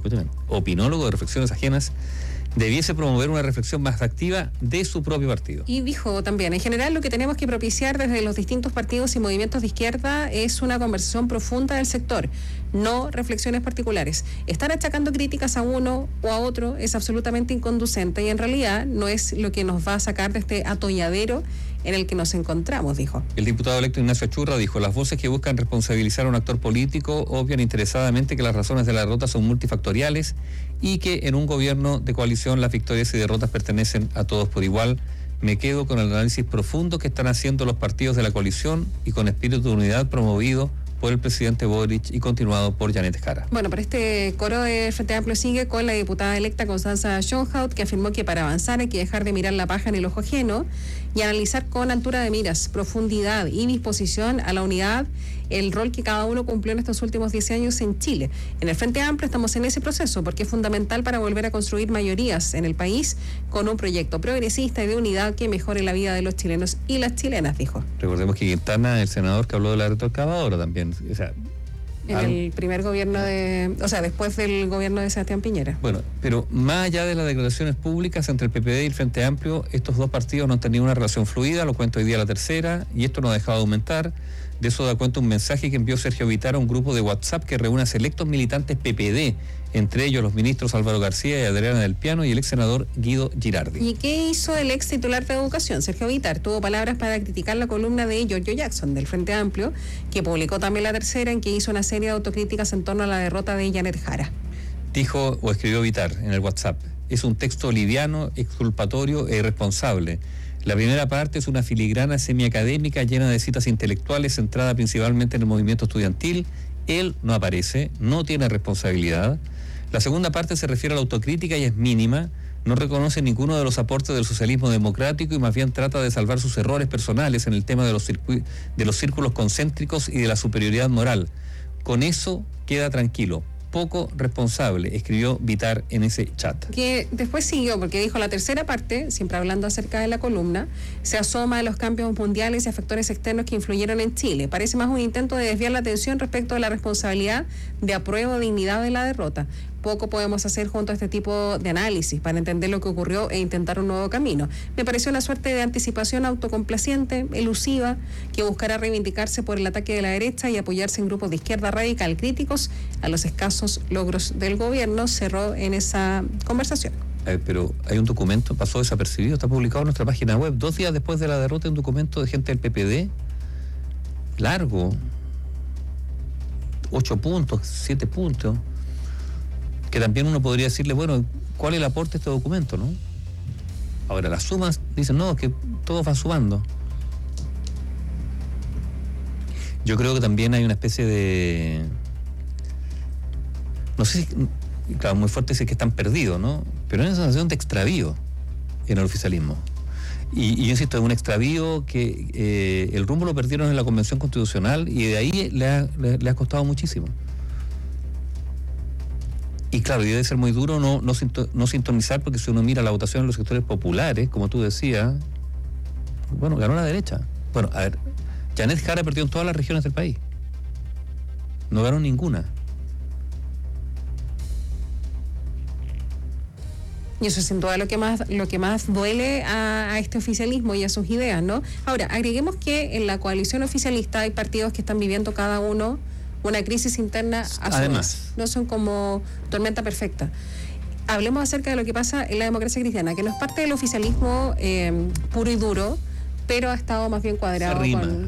debiese promover una reflexión más activa de su propio partido. Y dijo también, en general lo que tenemos que propiciar desde los distintos partidos y movimientos de izquierda es una conversación profunda del sector, no reflexiones particulares. Estar achacando críticas a uno o a otro es absolutamente inconducente y en realidad no es lo que nos va a sacar de este atolladero en el que nos encontramos, dijo. El diputado electo Ignacio Achurra dijo, las voces que buscan responsabilizar a un actor político obvian interesadamente que las razones de la derrota son multifactoriales y que en un gobierno de coalición las victorias y derrotas pertenecen a todos por igual. Me quedo con el análisis profundo que están haciendo los partidos de la coalición y con espíritu de unidad promovido por el presidente Boric y continuado por Janet Jara. Bueno, pero este coro de Frente Amplio sigue con la diputada electa Constanza Schoenhout, que afirmó que para avanzar hay que dejar de mirar la paja en el ojo ajeno y analizar con altura de miras, profundidad y disposición a la unidad el rol que cada uno cumplió en estos últimos 10 años en Chile. En el Frente Amplio estamos en ese proceso porque es fundamental para volver a construir mayorías en el país con un proyecto progresista y de unidad que mejore la vida de los chilenos y las chilenas, dijo. Recordemos que Quintana, el senador que habló de la retroexcavadora también, o sea, en el primer gobierno después del gobierno de Sebastián Piñera. Bueno, pero más allá de las declaraciones públicas entre el PPD y el Frente Amplio, estos dos partidos no han tenido una relación fluida, lo cuento hoy día la tercera, y esto no ha dejado de aumentar. De eso da cuenta un mensaje que envió Sergio Vitar a un grupo de WhatsApp que reúne a selectos militantes PPD, entre ellos los ministros Álvaro García y Adriana del Piano y el ex senador Guido Girardi. ¿Y qué hizo el ex titular de Educación, Sergio Vitar? Tuvo palabras para criticar la columna de Giorgio Jackson del Frente Amplio, que publicó también la tercera, en que hizo una serie de autocríticas en torno a la derrota de Janet Jara. Dijo o escribió Vitar en el WhatsApp, es un texto liviano, exculpatorio e irresponsable. La primera parte es una filigrana semiacadémica llena de citas intelectuales centrada principalmente en el movimiento estudiantil. Él no aparece, no tiene responsabilidad. La segunda parte se refiere a la autocrítica y es mínima, no reconoce ninguno de los aportes del socialismo democrático y más bien trata de salvar sus errores personales en el tema de los círculos concéntricos y de la superioridad moral. Con eso queda tranquilo. Poco responsable, escribió Vitar en ese chat. Que después siguió, porque dijo la tercera parte, siempre hablando acerca de la columna, se asoma a los cambios mundiales y a factores externos que influyeron en Chile. Parece más un intento de desviar la atención respecto de la responsabilidad de apruebo o dignidad de la derrota. Poco podemos hacer junto a este tipo de análisis para entender lo que ocurrió e intentar un nuevo camino. Me pareció una suerte de anticipación autocomplaciente, elusiva, que buscará reivindicarse por el ataque de la derecha y apoyarse en grupos de izquierda radical críticos a los escasos logros del gobierno, cerró en esa conversación. Pero hay un documento, pasó desapercibido, está publicado en nuestra página web, 2 días después de la derrota, un documento de gente del PPD, largo, 8 puntos, 7 puntos, que también uno podría decirle, bueno, ¿cuál es el aporte de este documento, no? Ahora, las sumas dicen, no, que todo va sumando. Yo creo que también hay una especie de... No sé si... Claro, muy fuerte es que están perdidos, ¿no? Pero hay una sensación de extravío en el oficialismo. Y yo insisto, es un extravío que el rumbo lo perdieron en la Convención Constitucional y de ahí le ha costado muchísimo. Y claro, y debe ser muy duro no sintonizar, porque si uno mira la votación en los sectores populares, como tú decías, bueno, ganó la derecha. Bueno, a ver, Janet Jara perdió en todas las regiones del país. No ganó ninguna. Y eso es sin duda lo que más duele a este oficialismo y a sus ideas, ¿no? Ahora, agreguemos que en la coalición oficialista hay partidos que están viviendo cada uno una crisis interna a su vez. No son como tormenta perfecta. Hablemos acerca de lo que pasa en la democracia cristiana, que no es parte del oficialismo puro y duro, pero ha estado más bien cuadrado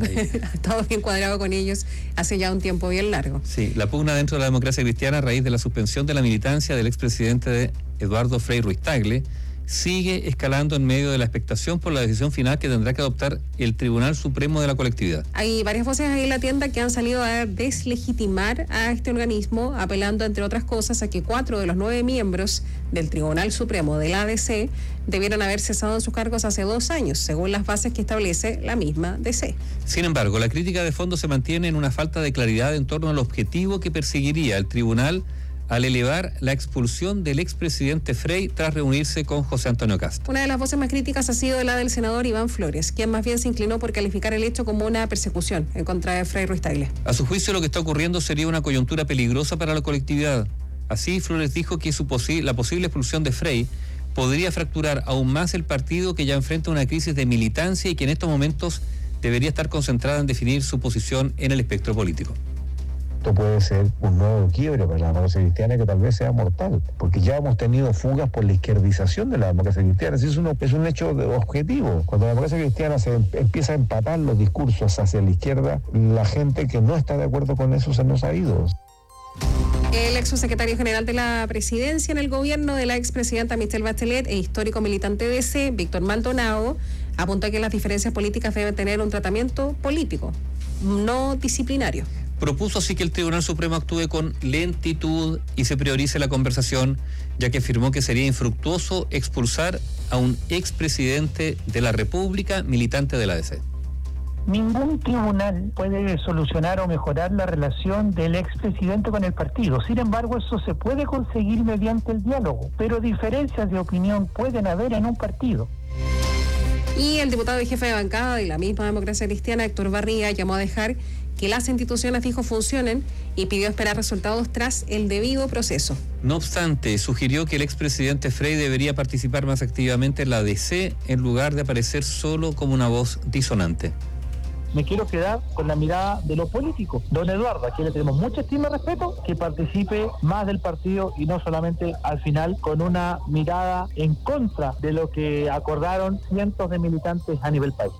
con ellos hace ya un tiempo bien largo. Sí, la pugna dentro de la democracia cristiana a raíz de la suspensión de la militancia del expresidente Eduardo Frei Ruiz-Tagle sigue escalando en medio de la expectación por la decisión final que tendrá que adoptar el Tribunal Supremo de la colectividad. Hay varias voces ahí en la tienda que han salido a deslegitimar a este organismo, apelando, entre otras cosas, a que 4 de los 9 miembros del Tribunal Supremo de la ADC debieron haber cesado en sus cargos hace 2 años, según las bases que establece la misma DC. Sin embargo, la crítica de fondo se mantiene en una falta de claridad en torno al objetivo que perseguiría el tribunal al elevar la expulsión del expresidente Frei tras reunirse con José Antonio Kast. Una de las voces más críticas ha sido la del senador Iván Flores, quien más bien se inclinó por calificar el hecho como una persecución en contra de Frei Ruiz-Tagle. A su juicio, lo que está ocurriendo sería una coyuntura peligrosa para la colectividad. Así, Flores dijo que la posible expulsión de Frei podría fracturar aún más el partido, que ya enfrenta una crisis de militancia y que en estos momentos debería estar concentrada en definir su posición en el espectro político. Esto puede ser un nuevo quiebre para la democracia cristiana que tal vez sea mortal, porque ya hemos tenido fugas por la izquierdización de la democracia cristiana. Es un hecho objetivo. Cuando la democracia cristiana se empieza a empatar los discursos hacia la izquierda, la gente que no está de acuerdo con eso se nos ha ido. El ex secretario general de la presidencia en el gobierno de la expresidenta Michelle Bachelet e histórico militante de DC, Víctor Maldonado, apuntó que las diferencias políticas deben tener un tratamiento político, no disciplinario. Propuso así que el Tribunal Supremo actúe con lentitud y se priorice la conversación, ya que afirmó que sería infructuoso expulsar a un expresidente de la República militante de la ADC. Ningún tribunal puede solucionar o mejorar la relación del expresidente con el partido. Sin embargo, eso se puede conseguir mediante el diálogo, pero diferencias de opinión pueden haber en un partido. Y el diputado y jefe de bancada de la misma democracia cristiana, Héctor Barría, llamó a dejar que las instituciones, dijo, funcionen y pidió esperar resultados tras el debido proceso. No obstante, sugirió que el expresidente Frei debería participar más activamente en la ADC en lugar de aparecer solo como una voz disonante. Me quiero quedar con la mirada de lo político. Don Eduardo, a quien le tenemos mucha estima y respeto, que participe más del partido y no solamente al final con una mirada en contra de lo que acordaron cientos de militantes a nivel país.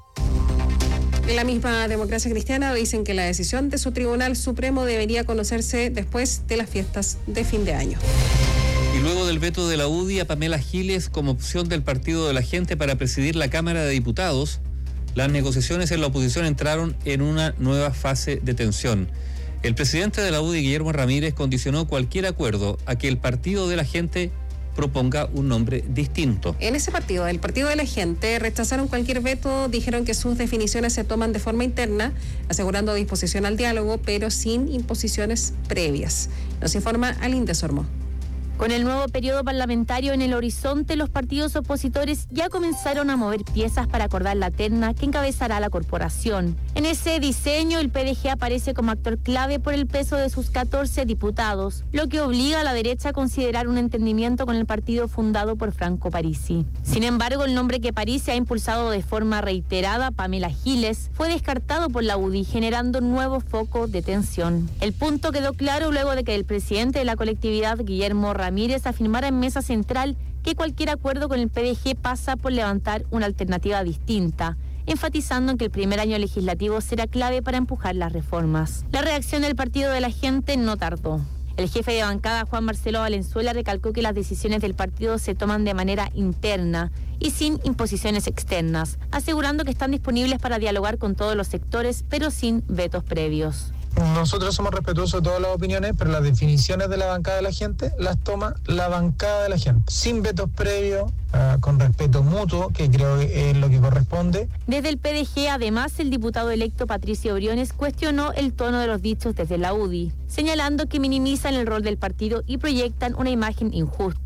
En la misma democracia cristiana dicen que la decisión de su Tribunal Supremo debería conocerse después de las fiestas de fin de año. Y luego del veto de la UDI a Pamela Giles como opción del Partido de la Gente para presidir la Cámara de Diputados, las negociaciones en la oposición entraron en una nueva fase de tensión. El presidente de la UDI, Guillermo Ramírez, condicionó cualquier acuerdo a que el Partido de la Gente proponga un nombre distinto. En ese partido, el Partido de la Gente, rechazaron cualquier veto, dijeron que sus definiciones se toman de forma interna, asegurando disposición al diálogo, pero sin imposiciones previas. Nos informa Alinda Sormo. Con el nuevo periodo parlamentario en el horizonte, los partidos opositores ya comenzaron a mover piezas para acordar la terna que encabezará la corporación. En ese diseño, el PDG aparece como actor clave por el peso de sus 14 diputados, lo que obliga a la derecha a considerar un entendimiento con el partido fundado por Franco Parisi. Sin embargo, el nombre que Parisi ha impulsado de forma reiterada, Pamela Giles, fue descartado por la UDI, generando un nuevo foco de tensión. El punto quedó claro luego de que el presidente de la colectividad, Guillermo Ramírez, afirmara en mesa central que cualquier acuerdo con el PDG pasa por levantar una alternativa distinta, enfatizando en que el primer año legislativo será clave para empujar las reformas. La reacción del Partido de la Gente no tardó. El jefe de bancada, Juan Marcelo Valenzuela, recalcó que las decisiones del partido se toman de manera interna y sin imposiciones externas, asegurando que están disponibles para dialogar con todos los sectores, pero sin vetos previos. Nosotros somos respetuosos de todas las opiniones, pero las definiciones de la bancada de la gente las toma la bancada de la gente, sin vetos previos, con respeto mutuo, que creo que es lo que corresponde. Desde el PDG, además, el diputado electo Patricio Briones cuestionó el tono de los dichos desde la UDI, señalando que minimizan el rol del partido y proyectan una imagen injusta.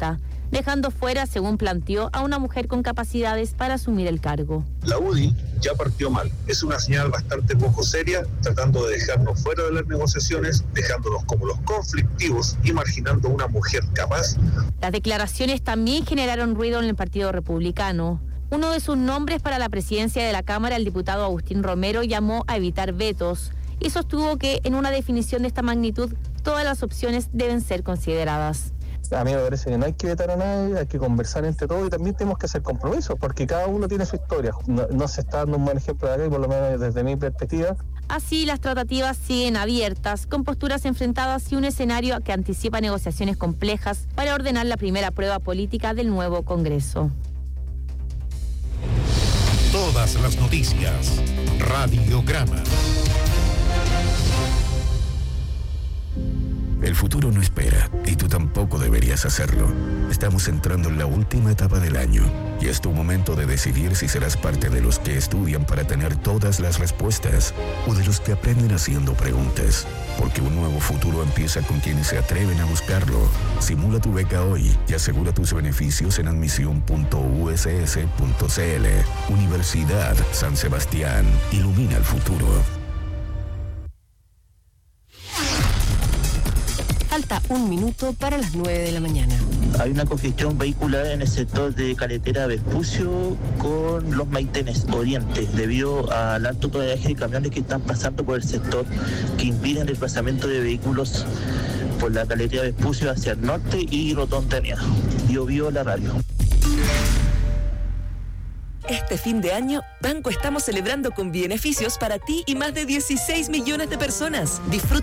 dejando fuera, según planteó, a una mujer con capacidades para asumir el cargo. La UDI ya partió mal. Es una señal bastante poco seria, tratando de dejarnos fuera de las negociaciones, dejándonos como los conflictivos y marginando a una mujer capaz. Las declaraciones también generaron ruido en el Partido Republicano. Uno de sus nombres para la presidencia de la Cámara, el diputado Agustín Romero, llamó a evitar vetos y sostuvo que en una definición de esta magnitud todas las opciones deben ser consideradas. A mí me parece que no hay que vetar a nadie, hay que conversar entre todos y también tenemos que hacer compromisos, porque cada uno tiene su historia. No se está dando un buen ejemplo de acá, y por lo menos desde mi perspectiva. Así, las tratativas siguen abiertas, con posturas enfrentadas y un escenario que anticipa negociaciones complejas para ordenar la primera prueba política del nuevo Congreso. Todas las noticias. Radiograma. El futuro no espera y tú tampoco deberías hacerlo. Estamos entrando en la última etapa del año y es tu momento de decidir si serás parte de los que estudian para tener todas las respuestas o de los que aprenden haciendo preguntas. Porque un nuevo futuro empieza con quienes se atreven a buscarlo. Simula tu beca hoy y asegura tus beneficios en admisión.uss.cl. Universidad San Sebastián. Ilumina el futuro. Falta 1 minuto para las 9 de la mañana. Hay una congestión vehicular en el sector de carretera Vespucio con los Maitenes Oriente, debido al alto tonelaje de camiones que están pasando por el sector, que impiden el desplazamiento de vehículos por la carretera Vespucio hacia el norte y Rotontanea. Bio la radio. Este fin de año, Banco estamos celebrando con beneficios para ti y más de 16 millones de personas. Disfruta